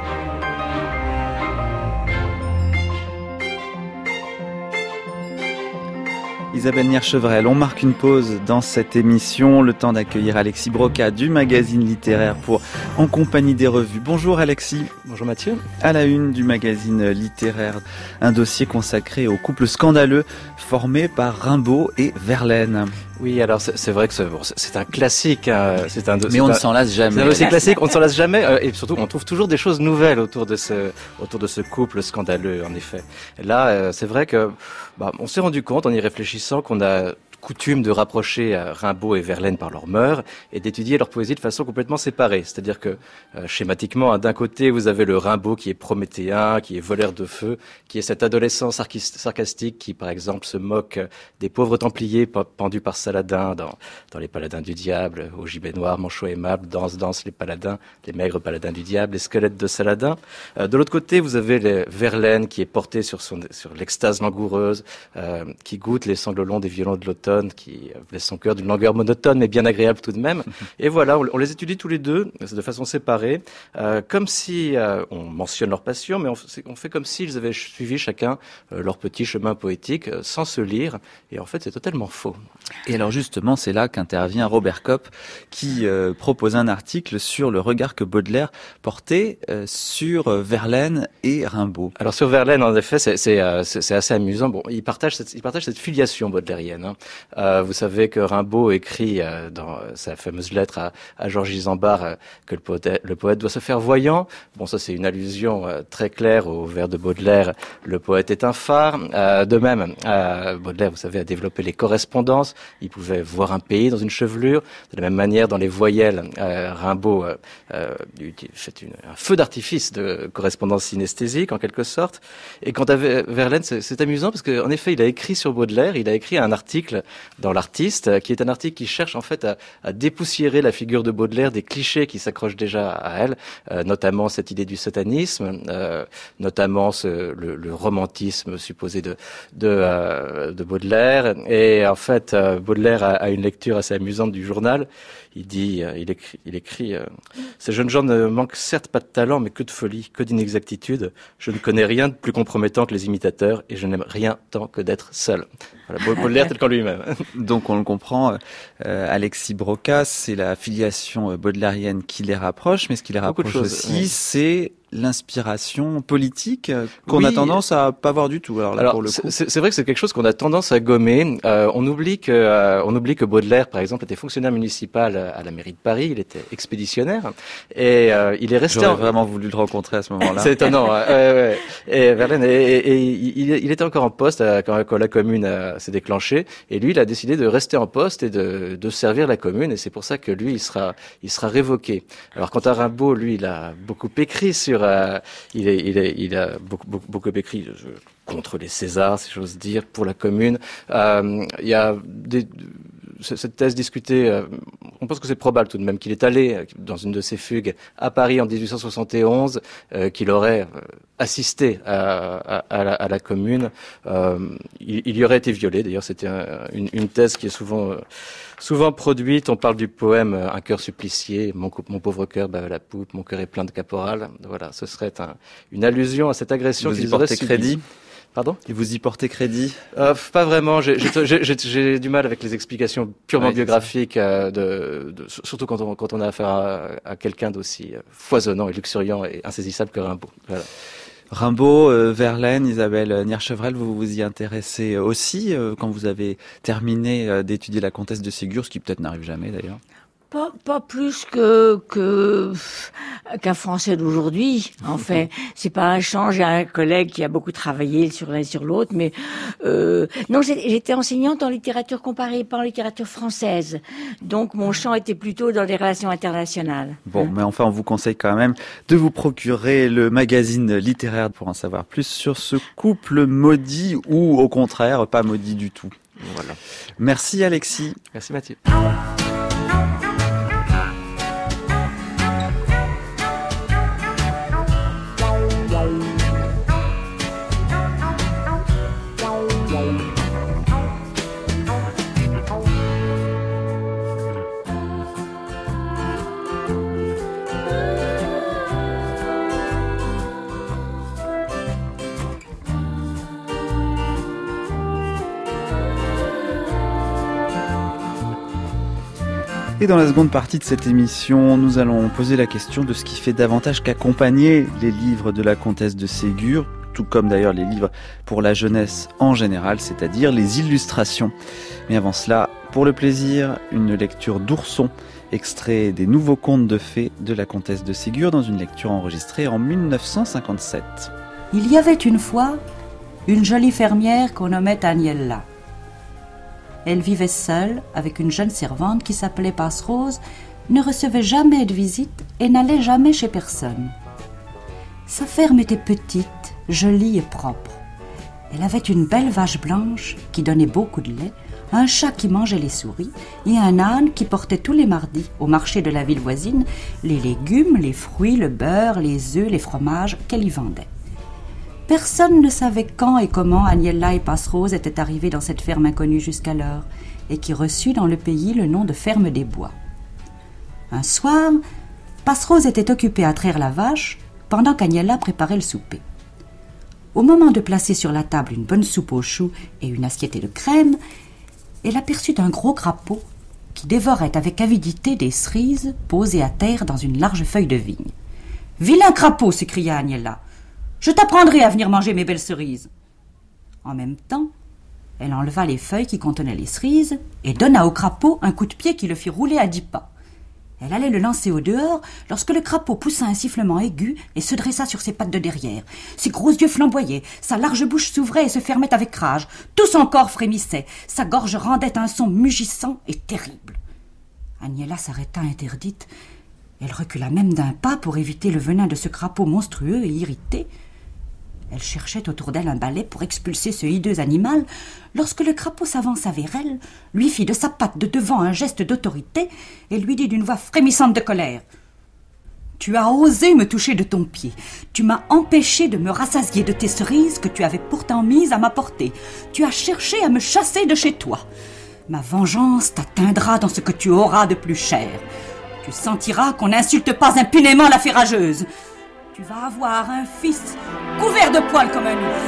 Isabelle Nierchevrel, on marque une pause dans cette émission, le temps d'accueillir Alexis Broca du magazine littéraire pour En compagnie des revues. Bonjour Alexis. Bonjour Mathieu. À la une du magazine littéraire, un dossier consacré au couple scandaleux formé par Rimbaud et Verlaine. Oui, alors c'est, c'est vrai que c'est, bon, c'est un classique. Hein, c'est un, Mais c'est on un, ne s'en lasse jamais. C'est un dossier classique, on ne s'en lasse jamais. Euh, et surtout, on trouve toujours des choses nouvelles autour de ce, autour de ce couple scandaleux, en effet. Et là, euh, c'est vrai que, bah, on s'est rendu compte, en y réfléchissant, qu'on a coutume de rapprocher euh, Rimbaud et Verlaine par leurs mœurs et d'étudier leur poésie de façon complètement séparée. C'est-à-dire que, euh, schématiquement, hein, d'un côté, vous avez le Rimbaud qui est prométhéen, qui est voleur de feu, qui est cet adolescent sarcastique qui, par exemple, se moque des pauvres Templiers pendus par Saladin dans, dans Les Paladins du Diable, au gibet noir, manchot aimable, danse, danse les paladins, les maigres paladins du diable, les squelettes de Saladin. Euh, de l'autre côté, vous avez les Verlaine qui est porté sur son, sur l'extase langoureuse, euh, qui goûte les sanglots longs des violons de l'automne, qui laisse son cœur d'une langueur monotone mais bien agréable tout de même. Et voilà, on, on les étudie tous les deux de façon séparée, euh, comme si euh, on mentionne leur passion, mais on, on fait comme s'ils avaient suivi chacun euh, leur petit chemin poétique euh, sans se lire. Et en fait, c'est totalement faux. Et alors justement, c'est là qu'intervient Robert Kopp, qui euh, propose un article sur le regard que Baudelaire portait euh, sur euh, Verlaine et Rimbaud. Alors sur Verlaine, en effet, c'est, c'est, euh, c'est, c'est assez amusant. Bon, il partage cette, il partage cette filiation baudelairienne, hein. Euh, vous savez que Rimbaud écrit euh, dans sa fameuse lettre à, à Georges Isambard euh, que le poète, le poète doit se faire voyant. Bon, ça c'est une allusion euh, très claire au vers de Baudelaire. Le poète est un phare. Euh, de même, euh, Baudelaire, vous savez, a développé les correspondances. Il pouvait voir un pays dans une chevelure. De la même manière, dans les voyelles, euh, Rimbaud euh, euh, fait une, un feu d'artifice de correspondance synesthésique en quelque sorte. Et quant à Verlaine, c'est, c'est amusant parce qu'en effet, il a écrit sur Baudelaire. Il a écrit un article dans l'Artiste, qui est un article qui cherche en fait à, à dépoussiérer la figure de Baudelaire des clichés qui s'accrochent déjà à elle, euh, notamment cette idée du satanisme, euh, notamment ce, le, le romantisme supposé de de, euh, de Baudelaire. Et en fait, euh, Baudelaire a, a une lecture assez amusante du journal. Il dit, euh, il écrit, il écrit euh, ces jeunes gens ne manquent certes pas de talent, mais que de folie, que d'inexactitude. Je ne connais rien de plus compromettant que les imitateurs, et je n'aime rien tant que d'être seul. Voilà, Baudelaire tel qu'en lui-même. Donc on le comprend, euh, Alexis Broca, c'est la filiation baudelairienne qui les rapproche, mais ce qui les rapproche choses, aussi, oui. c'est l'inspiration politique qu'on oui. a tendance à pas voir du tout. Alors là, Alors, pour le coup, c'est, c'est vrai que c'est quelque chose qu'on a tendance à gommer. Euh, on oublie que, euh, on oublie que Baudelaire, par exemple, était fonctionnaire municipal à la mairie de Paris. Il était expéditionnaire et euh, il est resté. J'aurais en... vraiment voulu le rencontrer à ce moment-là. C'est étonnant. ouais, ouais. Et Verlaine, et, et, et il, il était encore en poste à, quand, quand la commune a, s'est déclenchée. Et lui, il a décidé de rester en poste et de, de servir la commune. Et c'est pour ça que lui, il sera, il sera révoqué. Alors, quant à Rimbaud, lui, il a beaucoup écrit sur. Euh, il, est, il, est, il a beaucoup, beaucoup, beaucoup écrit euh, contre les Césars, si j'ose dire, pour la commune. Euh, il y a des cette thèse discutée, euh, on pense que c'est probable tout de même qu'il est allé dans une de ses fugues à Paris en dix-huit cent soixante et onze, euh, qu'il aurait euh, assisté à, à, à, la, à la Commune. Euh, il, il y aurait été violé. D'ailleurs, c'était un, une, une thèse qui est souvent euh, souvent produite. On parle du poème Un cœur supplicié, mon, mon pauvre cœur bat à la poupe, mon cœur est plein de caporal. Voilà, ce serait un, une allusion à cette agression Vous y qu'ils auraient portez subie. crédit? Pardon? Et vous y portez crédit? Euh, pas vraiment. J'ai, j'ai, j'ai, j'ai du mal avec les explications purement ouais, biographiques, euh, de, de, surtout quand on, quand on a affaire à, à quelqu'un d'aussi foisonnant et luxuriant et insaisissable que Rimbaud. Voilà. Rimbaud, euh, Verlaine, Isabelle Nierchevrel, vous vous y intéressez aussi euh, quand vous avez terminé euh, d'étudier la comtesse de Ségur, ce qui peut-être n'arrive jamais d'ailleurs. Pas, pas plus que, que, qu'un Français d'aujourd'hui. En fait, c'est pas un champ. J'ai un collègue qui a beaucoup travaillé sur l'un et sur l'autre, mais, euh, non, j'étais enseignante en littérature comparée, pas en littérature française. Donc, mon champ était plutôt dans les relations internationales. Bon, hein. Mais enfin, on vous conseille quand même de vous procurer le magazine littéraire pour en savoir plus sur ce couple maudit ou, au contraire, pas maudit du tout. Voilà. Merci, Alexis. Merci, Mathieu. Et dans la seconde partie de cette émission, nous allons poser la question de ce qui fait davantage qu'accompagner les livres de la comtesse de Ségur, tout comme d'ailleurs les livres pour la jeunesse en général, c'est-à-dire les illustrations. Mais avant cela, pour le plaisir, une lecture d'Ourson, extrait des nouveaux contes de fées de la comtesse de Ségur dans une lecture enregistrée en mille neuf cent cinquante-sept. Il y avait une fois une jolie fermière qu'on nommait Agnella. Elle vivait seule avec une jeune servante qui s'appelait Passerose, ne recevait jamais de visite et n'allait jamais chez personne. Sa ferme était petite, jolie et propre. Elle avait une belle vache blanche qui donnait beaucoup de lait, un chat qui mangeait les souris et un âne qui portait tous les mardis au marché de la ville voisine les légumes, les fruits, le beurre, les œufs, les fromages qu'elle y vendait. Personne ne savait quand et comment Agnella et Passerose étaient arrivées dans cette ferme inconnue jusqu'alors et qui reçut dans le pays le nom de ferme des bois. Un soir, Passerose était occupée à traire la vache pendant qu'Agnella préparait le souper. Au moment de placer sur la table une bonne soupe aux choux et une assiette de crème, elle aperçut un gros crapaud qui dévorait avec avidité des cerises posées à terre dans une large feuille de vigne. « Vilain crapaud !» s'écria Agnella. « Je t'apprendrai à venir manger mes belles cerises. » En même temps, elle enleva les feuilles qui contenaient les cerises et donna au crapaud un coup de pied qui le fit rouler à dix pas. Elle allait le lancer au dehors lorsque le crapaud poussa un sifflement aigu et se dressa sur ses pattes de derrière. Ses gros yeux flamboyaient, sa large bouche s'ouvrait et se fermait avec rage. Tout son corps frémissait, sa gorge rendait un son mugissant et terrible. Agnella s'arrêta interdite. Elle recula même d'un pas pour éviter le venin de ce crapaud monstrueux et irrité. Elle cherchait autour d'elle un balai pour expulser ce hideux animal, lorsque le crapaud s'avança vers elle, lui fit de sa patte de devant un geste d'autorité et lui dit d'une voix frémissante de colère « Tu as osé me toucher de ton pied. Tu m'as empêché de me rassasier de tes cerises que tu avais pourtant mises à ma portée. Tu as cherché à me chasser de chez toi. Ma vengeance t'atteindra dans ce que tu auras de plus cher. Tu sentiras qu'on n'insulte pas impunément la fée rageuse. Tu vas avoir un fils couvert de poils comme un ours. »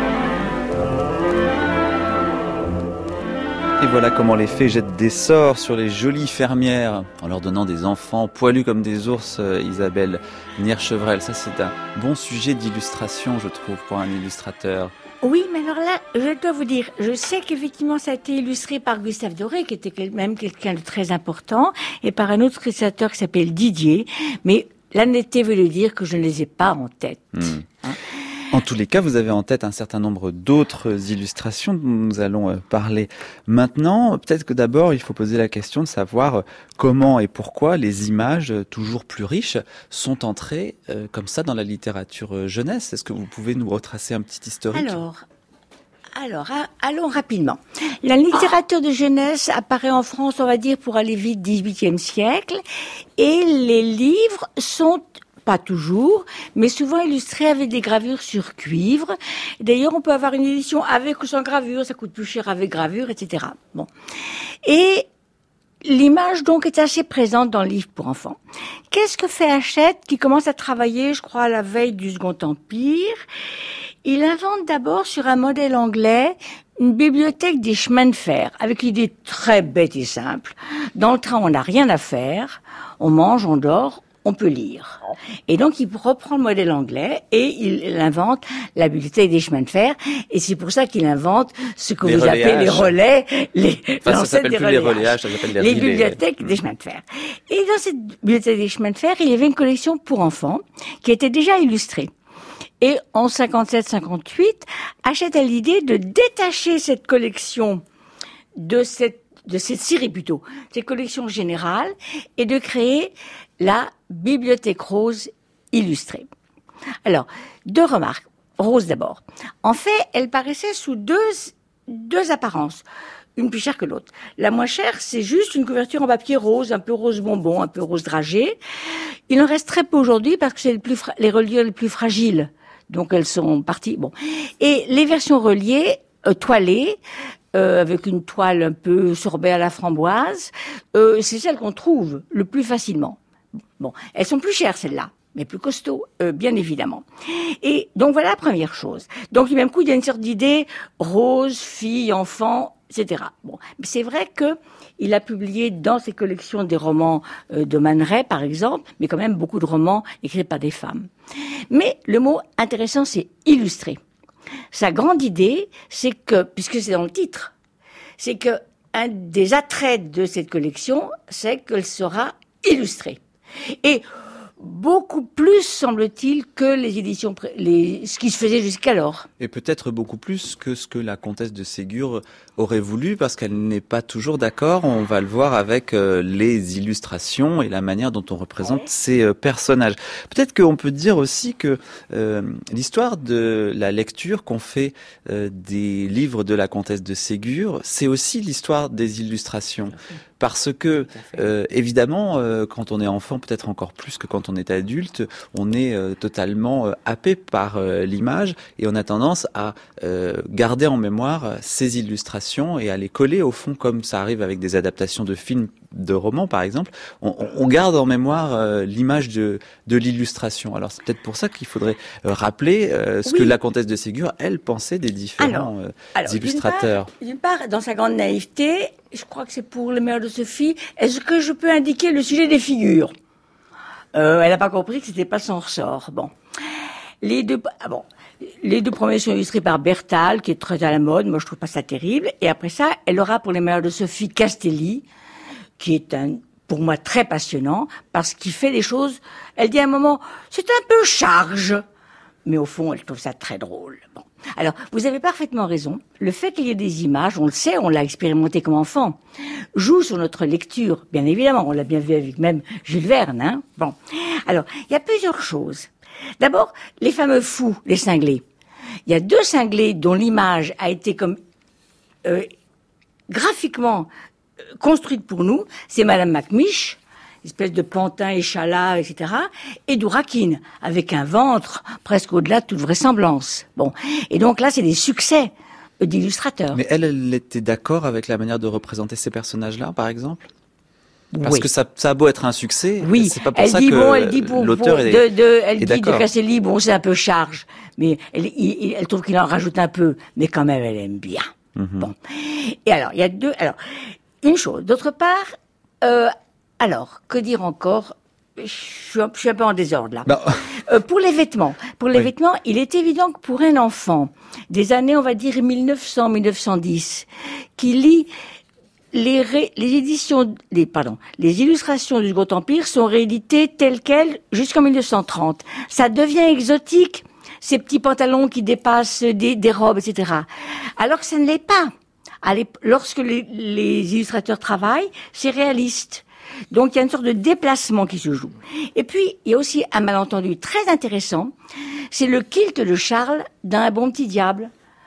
Et voilà comment les fées jettent des sorts sur les jolies fermières en leur donnant des enfants poilus comme des ours. euh, Isabelle Nierchevrel, ça c'est un bon sujet d'illustration, je trouve, pour un illustrateur. Oui, mais alors là, je dois vous dire, je sais qu'effectivement ça a été illustré par Gustave Doré, qui était même quelqu'un de très important, et par un autre illustrateur qui s'appelle Didier, mais l'honnêteté veut le dire que je ne les ai pas en tête. Mmh. Hein? En tous les cas, vous avez en tête un certain nombre d'autres illustrations dont nous allons parler maintenant. Peut-être que d'abord, il faut poser la question de savoir comment et pourquoi les images toujours plus riches sont entrées euh, comme ça dans la littérature jeunesse. Est-ce que vous pouvez nous retracer un petit historique ? Alors, Alors, allons rapidement. La littérature de jeunesse apparaît en France, on va dire, pour aller vite, dix-huitième siècle, et les livres sont, pas toujours, mais souvent illustrés avec des gravures sur cuivre. D'ailleurs, on peut avoir une édition avec ou sans gravure, ça coûte plus cher avec gravure, et cetera. Bon. Et l'image, donc, est assez présente dans le livre pour enfants. Qu'est-ce que fait Hachette, qui commence à travailler, je crois, à la veille du Second Empire? Il invente d'abord sur un modèle anglais une bibliothèque des chemins de fer, avec l'idée très bête et simple. Dans le train, on n'a rien à faire, on mange, on dort, on peut lire. Et donc, il reprend le modèle anglais et il invente la bibliothèque des chemins de fer. Et c'est pour ça qu'il invente ce que les vous appelez les relais, les, enfin, ça s'appelle plus les reléages, ça s'appelle les, les relais, bibliothèques ouais. des chemins de fer. Et dans cette bibliothèque des chemins de fer, il y avait une collection pour enfants qui était déjà illustrée. Et en cinquante-sept cinquante-huit, Hachette a l'idée de détacher cette collection de cette, de cette série plutôt, cette collection générale, et de créer la Bibliothèque Rose illustrée. Alors, deux remarques. Rose d'abord. En fait, elle paraissait sous deux, deux apparences. Une plus chère que l'autre. La moins chère, c'est juste une couverture en papier rose, un peu rose bonbon, un peu rose dragé. Il en reste très peu aujourd'hui parce que c'est les, plus fra- les reliures les plus fragiles. Donc elles sont parties. Bon. Et les versions reliées, euh, toilées, euh, avec une toile un peu sorbet à la framboise, euh, c'est celles qu'on trouve le plus facilement. Bon, elles sont plus chères celles-là, mais plus costauds, euh, bien évidemment. Et donc voilà la première chose. Donc du même coup, il y a une sorte d'idée rose, fille, enfant, et cetera. Bon, mais c'est vrai que il a publié dans ses collections des romans euh, de Man Ray, par exemple, mais quand même beaucoup de romans écrits par des femmes. Mais le mot intéressant, c'est illustrer. Sa grande idée, c'est que, puisque c'est dans le titre, c'est que un des attraits de cette collection, c'est qu'elle sera illustrée. Et beaucoup plus, semble-t-il, que les éditions, les, ce qui se faisait jusqu'alors. Et peut-être beaucoup plus que ce que la comtesse de Ségur aurait voulu, parce qu'elle n'est pas toujours d'accord. On va le voir avec euh, les illustrations et la manière dont on représente ces euh, personnages. Peut-être qu'on peut dire aussi que euh, l'histoire de la lecture qu'on fait euh, des livres de la comtesse de Ségur, c'est aussi l'histoire des illustrations. Parce que, euh, évidemment, euh, quand on est enfant, peut-être encore plus que quand on est adulte, on est euh, totalement euh, happé par euh, l'image et on a tendance à euh, garder en mémoire ces illustrations et à les coller au fond, comme ça arrive avec des adaptations de films, de romans par exemple. On, on garde en mémoire euh, l'image de, de l'illustration. Alors c'est peut-être pour ça qu'il faudrait euh, rappeler euh, ce oui. que la comtesse de Ségur, elle, pensait des différents alors, euh, alors, illustrateurs. D'une part, d'une part, dans sa grande naïveté, je crois que c'est pour le meilleur de Sophie, est-ce que je peux indiquer le sujet des figures? euh, Elle n'a pas compris que c'était pas son ressort. Bon, les deux, ah bon, les deux premiers sont illustrés par Bertal, qui est très à la mode. Moi, je trouve pas ça terrible. Et après ça, elle aura pour les meilleurs de Sophie Castelli, qui est un, pour moi, très passionnant, parce qu'il fait des choses. Elle dit à un moment, c'est un peu charge, mais au fond, elle trouve ça très drôle. Bon. Alors, vous avez parfaitement raison. Le fait qu'il y ait des images, on le sait, on l'a expérimenté comme enfant, joue sur notre lecture. Bien évidemment, on l'a bien vu avec même Jules Verne, hein. Bon. Alors, il y a plusieurs choses. D'abord, les fameux fous, les cinglés. Il y a deux cinglés dont l'image a été comme, euh, graphiquement euh, construite pour nous. C'est Madame Macmiche, espèce de pantin, échalas, et cetera, et d'Ourakine, avec un ventre presque au-delà de toute vraisemblance. Bon. Et donc là, c'est des succès d'illustrateurs. Mais elle, elle était d'accord avec la manière de représenter ces personnages-là, par exemple? Parce oui. que ça, ça a beau être un succès, oui. c'est pas pour elle ça dit, que bon, elle dit pour, l'auteur pour, est, de, de, elle est dit d'accord. de Castelli, bon, c'est un peu charge, mais elle, il, elle trouve qu'il en rajoute un peu, mais quand même, elle aime bien. Mm-hmm. Bon. Et alors, il y a deux, alors, une chose. D'autre part, euh, alors, que dire encore? Je suis, un, je suis un peu en désordre, là. Bah. Euh, pour les vêtements. Pour les oui. vêtements, il est évident que pour un enfant, des années, on va dire, mille neuf cents, mille neuf cent dix, qui lit les, ré, les éditions, les, pardon, les illustrations du Second Empire sont rééditées telles quelles jusqu'en mille neuf cent trente. Ça devient exotique, ces petits pantalons qui dépassent des, des robes, et cetera. Alors que ça ne l'est pas. Allez, lorsque les, les illustrateurs travaillent, c'est réaliste. Donc, il y a une sorte de déplacement qui se joue. Et puis, il y a aussi un malentendu très intéressant, c'est le kilt de Charles d'un bon petit diable.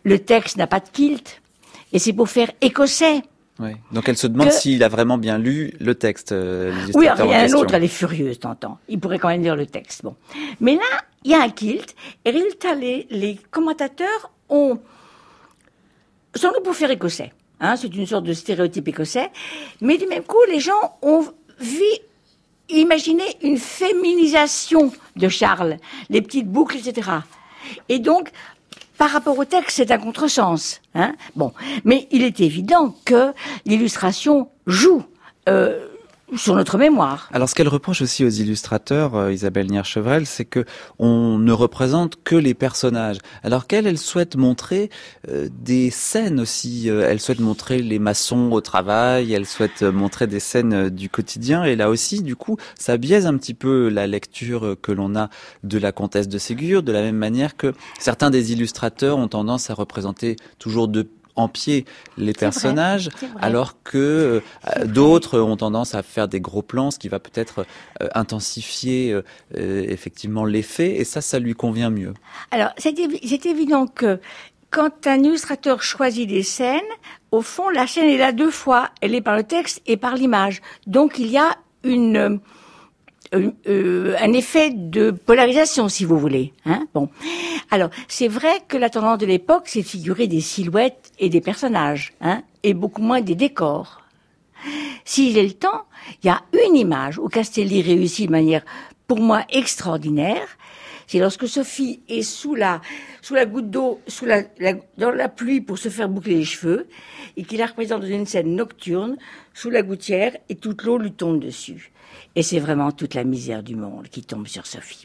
le texte n'a pas de kilt, et c'est pour faire écossais. Oui. Donc elle se demande que... s'il a vraiment bien lu le texte. Euh, oui, alors, il y a un autre, elle est furieuse, t'entends. Il pourrait quand même lire le texte. Bon, mais là, il y a un kilt, et résultat, les, les commentateurs ont, sans doute pour faire écossais, hein, c'est une sorte de stéréotype écossais, mais du même coup, les gens ont vu, imaginé une féminisation de Charles, les petites boucles, et cetera. Et donc, par rapport au texte, c'est un contresens. Hein, bon, mais il est évident que l'illustration joue euh, sur notre mémoire. Alors, ce qu'elle reproche aussi aux illustrateurs, euh, Isabelle Nière-Chevrel, c'est que on ne représente que les personnages. Alors qu'elle, elle souhaite montrer euh, des scènes aussi. Euh, elle souhaite montrer les maçons au travail. Elle souhaite euh, montrer des scènes euh, du quotidien. Et là aussi, du coup, ça biaise un petit peu la lecture que l'on a de la comtesse de Ségur, de la même manière que certains des illustrateurs ont tendance à représenter toujours de en pied les c'est personnages, vrai, alors que euh, d'autres ont tendance à faire des gros plans, ce qui va peut-être euh, intensifier euh, effectivement l'effet, et ça, ça lui convient mieux. Alors, c'est, évi- c'est évident que quand un illustrateur choisit des scènes, au fond, la scène est là deux fois. Elle est par le texte et par l'image. Donc, il y a une... Euh, euh, un effet de polarisation, si vous voulez. Hein, bon. Alors, c'est vrai que la tendance de l'époque, c'est de figurer des silhouettes et des personnages, hein, et beaucoup moins des décors. S'il est le temps, il y a une image où Castelli réussit de manière, pour moi, extraordinaire. C'est lorsque Sophie est sous la, sous la goutte d'eau, sous la, la, dans la pluie pour se faire boucler les cheveux, et qu'il la représente dans une scène nocturne, sous la gouttière, et toute l'eau lui tombe dessus. Et c'est vraiment toute la misère du monde qui tombe sur Sophie.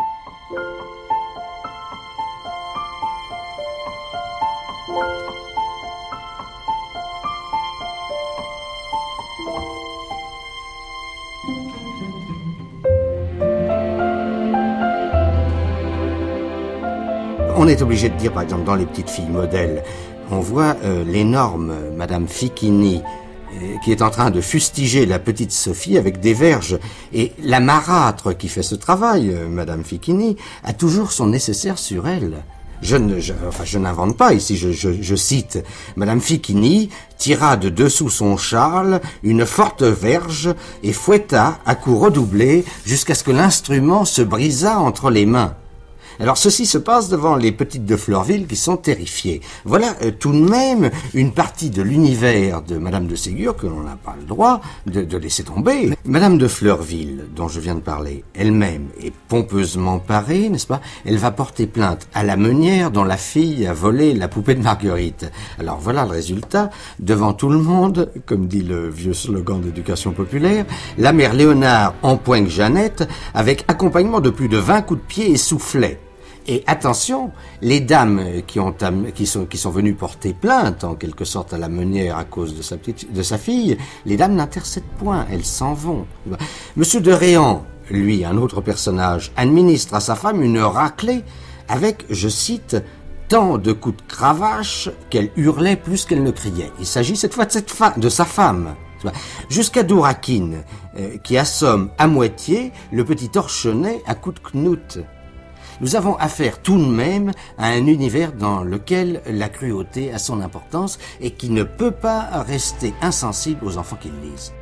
On est obligé de dire, par exemple, dans Les Petites Filles modèles, on voit euh, l'énorme Madame Ficchini, qui est en train de fustiger la petite Sophie avec des verges. Et la marâtre qui fait ce travail, euh, Madame Ficchini, a toujours son nécessaire sur elle. Je ne, je, enfin, je n'invente pas ici, je, je, je cite. Madame Ficchini tira de dessous son châle une forte verge et fouetta à coups redoublés jusqu'à ce que l'instrument se brisât entre les mains. Alors ceci se passe devant les petites de Fleurville qui sont terrifiées. Voilà euh, tout de même une partie de l'univers de Madame de Ségur que l'on n'a pas le droit de, de laisser tomber. Madame de Fleurville, dont je viens de parler, elle-même est pompeusement parée, n'est-ce pas? Elle va porter plainte à la meunière dont la fille a volé la poupée de Marguerite. Alors voilà le résultat. Devant tout le monde, comme dit le vieux slogan d'éducation populaire, la mère Léonard empoigne Jeannette avec accompagnement de plus de vingt coups de pied et soufflets. Et attention, les dames qui, ont, qui, sont, qui sont venues porter plainte, en quelque sorte, à la meunière à cause de sa, petite, de sa fille, les dames n'intercèdent point, elles s'en vont. Monsieur de Réan, lui, un autre personnage, administre à sa femme une raclée avec, je cite, tant de coups de cravache qu'elle hurlait plus qu'elle ne criait. Il s'agit cette fois de, cette fa- de sa femme. Jusqu'à Dourakine, euh, qui assomme à moitié le petit Orchenet à coups de knout. Nous avons affaire tout de même à un univers dans lequel la cruauté a son importance et qui ne peut pas rester insensible aux enfants qui le lisent.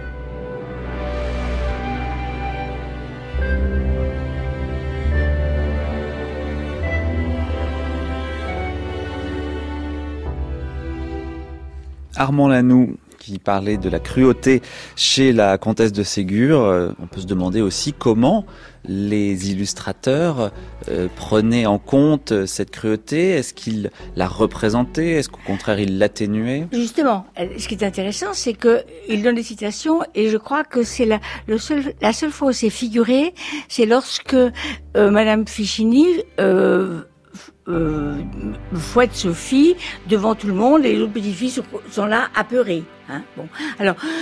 Armand Lanoux, qui parlait de la cruauté chez la comtesse de Ségur, euh, on peut se demander aussi comment les illustrateurs euh, prenaient en compte cette cruauté. Est-ce qu'ils la représentaient? Est-ce qu'au contraire ils l'atténuaient? Justement, ce qui est intéressant, c'est qu'il donne des citations, et je crois que c'est la, le seul, la seule fois où c'est figuré, c'est lorsque euh, Madame Ficchini euh, euh, fouette Sophie devant tout le monde, et les autres petites filles sont, sont là apeurées. Hein, bon, alors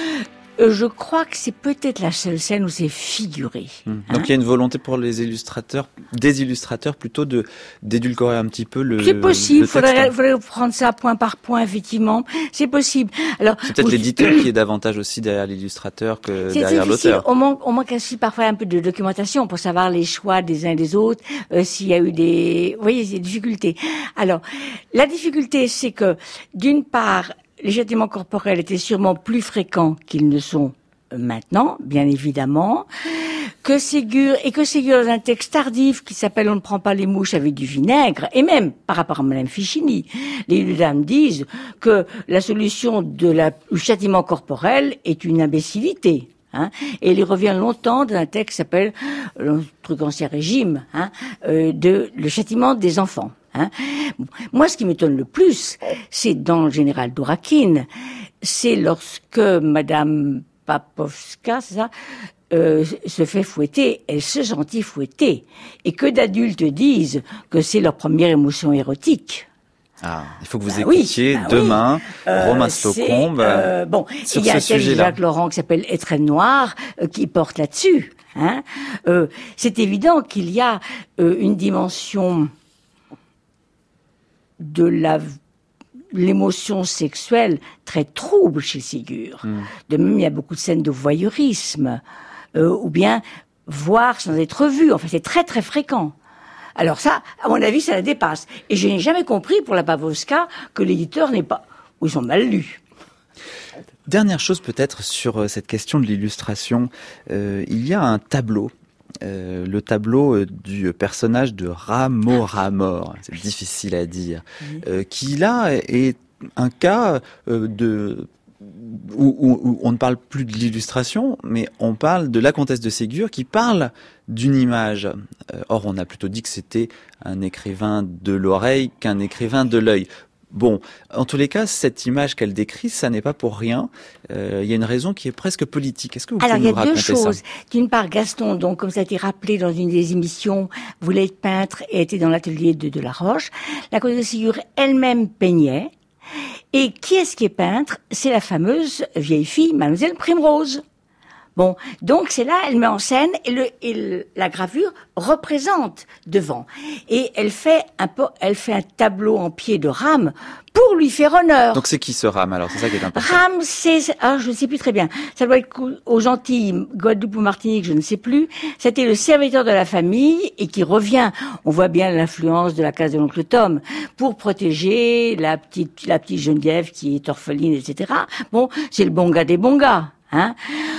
Euh, je crois que c'est peut-être la seule scène où c'est figuré. Mmh. Hein. Donc il y a une volonté pour les illustrateurs, des illustrateurs plutôt de d'édulcorer un petit peu le. C'est possible. Le faudrait, faudrait prendre ça point par point, effectivement. C'est possible. Alors c'est peut-être vous... l'éditeur qui est davantage aussi derrière l'illustrateur que c'est derrière difficile. l'auteur. On manque, on manque aussi parfois un peu de documentation pour savoir les choix des uns et des autres, euh, s'il y a eu des, vous voyez, des difficultés. Alors la difficulté, c'est que d'une part, les châtiments corporels étaient sûrement plus fréquents qu'ils ne sont maintenant, bien évidemment, que Ségur, et que Ségur, dans un texte tardif qui s'appelle « On ne prend pas les mouches avec du vinaigre », et même par rapport à Madame Fichini, les dames disent que la solution de la, du châtiment corporel est une imbécilité. Hein, et il y revient longtemps dans un texte qui s'appelle, le truc ancien régime, hein, euh, de le châtiment des enfants. Hein. Moi, ce qui m'étonne le plus, c'est dans le général Dourakine, c'est lorsque Madame Papovska, c'est ça, euh, se fait fouetter, elle se sentit fouettée, et que d'adultes disent que c'est leur première émotion érotique. Ah, il faut que vous bah écoutiez oui, bah demain oui. Romain euh, Slocombe euh, bon, sur il y a ce un texte de sujet-là. Jacques Laurent qui s'appelle Étrennes noires euh, qui porte là-dessus. Hein. Euh, c'est évident qu'il y a euh, une dimension de la l'émotion sexuelle très trouble chez Ségur. Mm. De même, il y a beaucoup de scènes de voyeurisme, euh, ou bien voir sans être vu. Enfin, c'est très très fréquent. Alors ça, à mon avis, ça la dépasse. Et je n'ai jamais compris pour la Pavlovska que l'éditeur n'est pas... ou ils ont mal lu. Dernière chose peut-être sur cette question de l'illustration, euh, il y a un tableau. Euh, le tableau euh, du personnage de Ramoramor, c'est difficile à dire, oui. euh, qui là est un cas euh, de où, où, où on ne parle plus de l'illustration, mais on parle de la comtesse de Ségur qui parle d'une image. Euh, or, on a plutôt dit que c'était un écrivain de l'oreille qu'un écrivain de l'œil. Bon, en tous les cas, cette image qu'elle décrit, ça n'est pas pour rien. Euh, il y a une raison qui est presque politique. Est-ce que vous Alors, pouvez nous raconter ça ? Alors, il y a deux choses. D'une part, Gaston, donc, comme ça a été rappelé dans une des émissions, voulait être peintre et était dans l'atelier de Delaroche. La comtesse de Ségur elle-même peignait. Et qui est-ce qui est peintre ? C'est la fameuse vieille fille, Mademoiselle Primrose. Bon, donc c'est là, elle met en scène et, le, et le, la gravure représente devant. Et elle fait un peu, elle fait un tableau en pied de Rame pour lui faire honneur. Donc c'est qui ce Rame alors ? C'est ça qui est important. Rame, c'est, ah, je ne sais plus très bien. Ça doit être aux Antilles, Guadeloupe ou Martinique, je ne sais plus. C'était le serviteur de la famille et qui revient. On voit bien l'influence de la case de l'oncle Tom pour protéger la petite, la petite Geneviève qui est orpheline, et cetera. Bon, c'est le bon gars des bons gars, hein.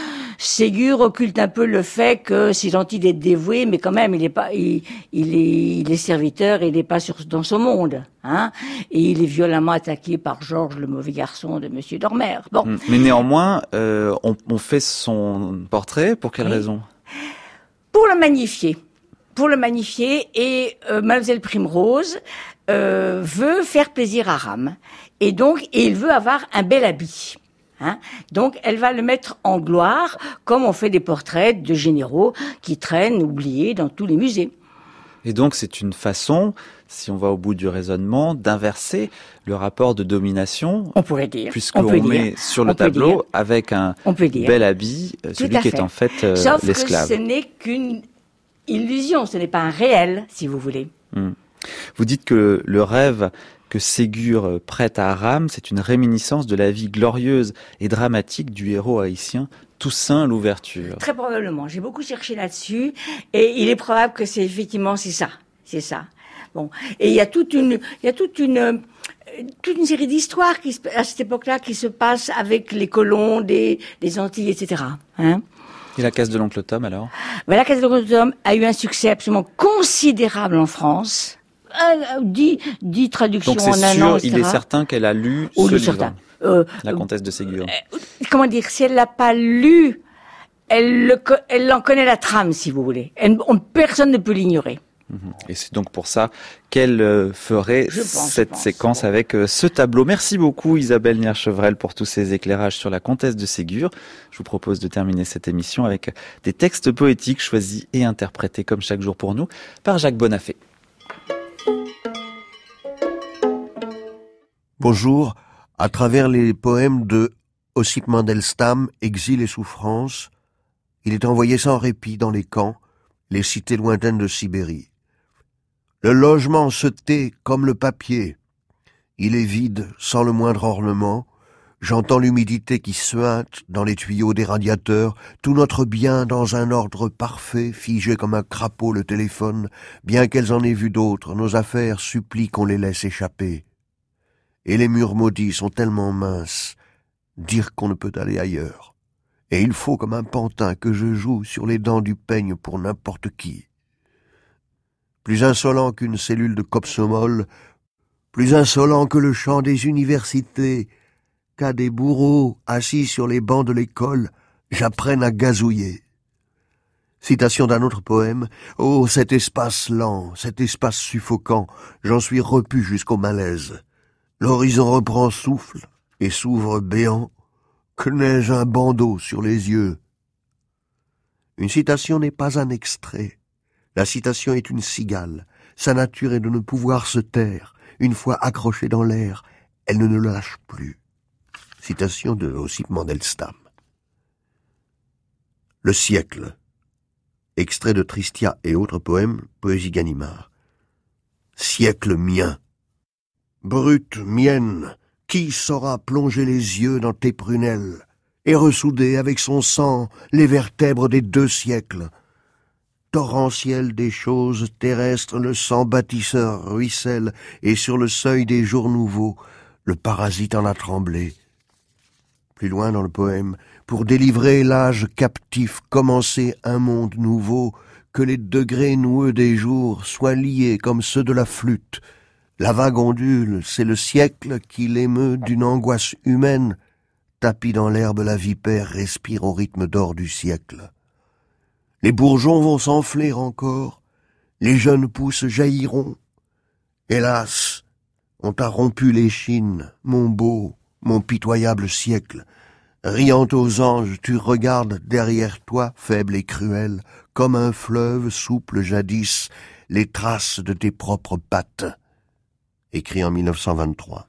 Ségur occulte un peu le fait que c'est gentil d'être dévoué, mais quand même, il est pas, il, il est, il est serviteur et il n'est pas sur, dans son monde, hein. Et il est violemment attaqué par Georges, le mauvais garçon de Monsieur Dormer. Bon. Mais néanmoins, euh, on, on fait son portrait pour quelle oui. raison ? Pour le magnifier. Pour le magnifier et euh, Mademoiselle Primrose euh, veut faire plaisir à Rame. Et donc, et il veut avoir un bel habit. Hein, donc, elle va le mettre en gloire, comme on fait des portraits de généraux qui traînent oubliés dans tous les musées. Et donc, c'est une façon, si on va au bout du raisonnement, d'inverser le rapport de domination. On pourrait dire. Puisqu'on met dire. sur le on tableau, avec un bel habit, celui qui est en fait euh, Sauf l'esclave. Sauf que ce n'est qu'une illusion, ce n'est pas un réel, si vous voulez. Hum. Vous dites que le rêve que Ségur prête à Rame, c'est une réminiscence de la vie glorieuse et dramatique du héros haïtien Toussaint Louverture. Très probablement. J'ai beaucoup cherché là-dessus et il est probable que c'est effectivement c'est ça, c'est ça. Bon, et il y a toute une, il y a toute une, toute une série d'histoires qui à cette époque-là qui se passent avec les colons des, des Antilles, et cetera. Hein? Et la case de l'oncle Tom alors ? Ben, la case de l'oncle Tom a eu un succès absolument considérable en France. Dix, dix traductions en un sûr, an, il et cetera. est certain qu'elle a lu oh, ce livre, certain. Euh, la comtesse de Ségur. Euh, comment dire, si elle l'a pas lu, elle, le, elle en connaît la trame, si vous voulez. Elle, on, personne ne peut l'ignorer. Et c'est donc pour ça qu'elle euh, ferait je pense, cette pense, séquence bon. avec euh, ce tableau. Merci beaucoup Isabelle Nière-Chevrel pour tous ces éclairages sur la comtesse de Ségur. Je vous propose de terminer cette émission avec des textes poétiques choisis et interprétés comme chaque jour pour nous par Jacques Bonafé. Bonjour, à travers les poèmes de Ossip Mandelstam, exil et souffrance, il est envoyé sans répit dans les camps, les cités lointaines de Sibérie. Le logement se tait comme le papier. Il est vide, sans le moindre ornement. J'entends l'humidité qui suinte dans les tuyaux des radiateurs, tout notre bien dans un ordre parfait, figé comme un crapaud le téléphone, bien qu'elles en aient vu d'autres, nos affaires supplient qu'on les laisse échapper. Et les murs maudits sont tellement minces, dire qu'on ne peut aller ailleurs. Et il faut comme un pantin que je joue sur les dents du peigne pour n'importe qui. Plus insolent qu'une cellule de Komsomol, plus insolent que le chant des universités, qu'à des bourreaux assis sur les bancs de l'école, j'apprenne à gazouiller. Citation d'un autre poème. Oh, cet espace lent, cet espace suffocant, j'en suis repu jusqu'au malaise. L'horizon reprend souffle et s'ouvre béant, que neige un bandeau sur les yeux. Une citation n'est pas un extrait. La citation est une cigale. Sa nature est de ne pouvoir se taire. Une fois accrochée dans l'air, elle ne le lâche plus. Citation de Ossip Mandelstam. Le siècle. Extrait de Tristia et autres poèmes, Poésie Gallimard. Siècle mien. Brute mienne, qui saura plonger les yeux dans tes prunelles et ressouder avec son sang les vertèbres des deux siècles? Torrentiel des choses terrestres, le sang bâtisseur ruisselle, et sur le seuil des jours nouveaux, le parasite en a tremblé. Plus loin dans le poème, pour délivrer l'âge captif, commencer un monde nouveau, que les degrés noueux des jours soient liés comme ceux de la flûte. La vague ondule, c'est le siècle qui l'émeut d'une angoisse humaine. Tapis dans l'herbe, la vipère respire au rythme d'or du siècle. Les bourgeons vont s'enfler encore, les jeunes pousses jailliront. Hélas, on t'a rompu l'échine, mon beau, mon pitoyable siècle. Riant aux anges, tu regardes derrière toi, faible et cruel, comme un fleuve souple jadis, les traces de tes propres pattes. Écrit en mille neuf cent vingt-trois.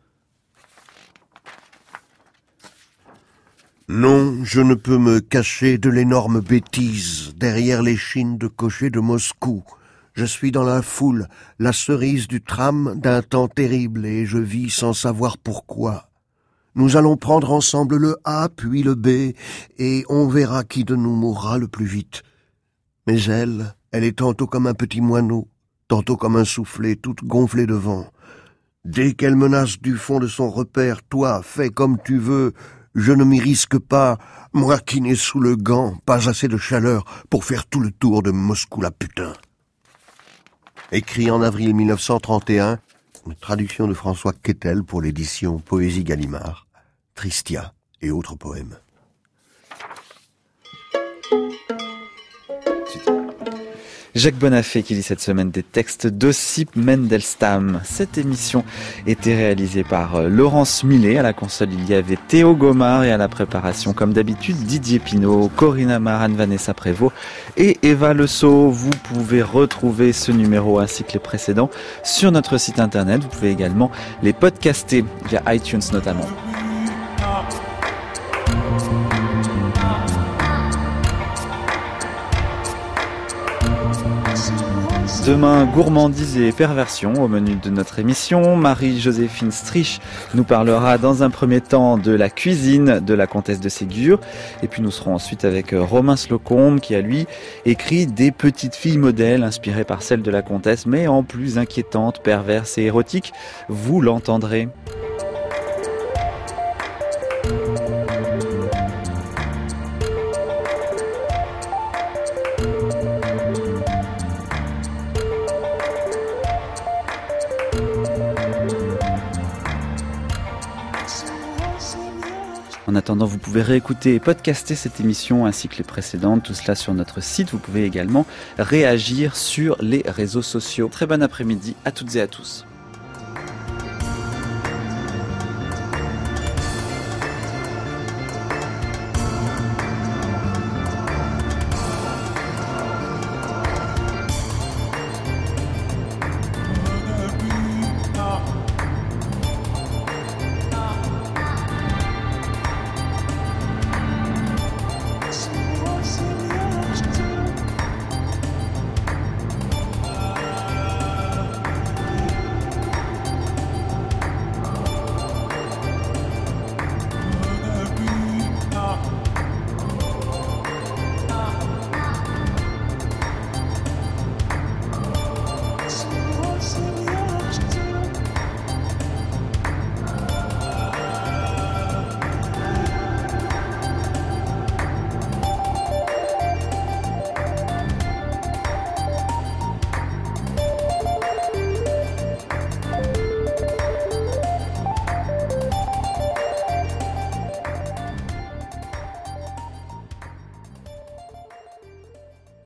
Non, je ne peux me cacher de l'énorme bêtise derrière l'échine de cocher de Moscou. Je suis dans la foule, la cerise du tram d'un temps terrible, et je vis sans savoir pourquoi. Nous allons prendre ensemble le A, puis le B, et on verra qui de nous mourra le plus vite. Mais elle, elle est tantôt comme un petit moineau, tantôt comme un soufflet, toute gonflée de vent. Dès qu'elle menace du fond de son repère, toi, fais comme tu veux, je ne m'y risque pas, moi qui n'ai sous le gant pas assez de chaleur pour faire tout le tour de Moscou la putain. Écrit en avril mille neuf cent trente et un, une traduction de François Quettel pour l'édition Poésie Gallimard, Tristia et autres poèmes. Jacques Bonafé qui lit cette semaine des textes d'Ossip Mandelstam. Cette émission était réalisée par Laurence Millet. À la console, il y avait Théo Gomard et à la préparation, comme d'habitude, Didier Pinault, Corinna Maran, Vanessa Prévost et Eva Le Sceau. Vous pouvez retrouver ce numéro ainsi que les précédents sur notre site internet. Vous pouvez également les podcaster via iTunes notamment. Demain, gourmandise et perversion au menu de notre émission. Marie-Joséphine Strich nous parlera dans un premier temps de la cuisine de la comtesse de Ségur. Et puis nous serons ensuite avec Romain Slocombe qui a lui écrit des petites filles modèles inspirées par celles de la comtesse, mais en plus inquiétantes, perverses et érotiques. Vous l'entendrez. En attendant, vous pouvez réécouter et podcaster cette émission ainsi que les précédentes, tout cela sur notre site. Vous pouvez également réagir sur les réseaux sociaux. Très bon après-midi à toutes et à tous.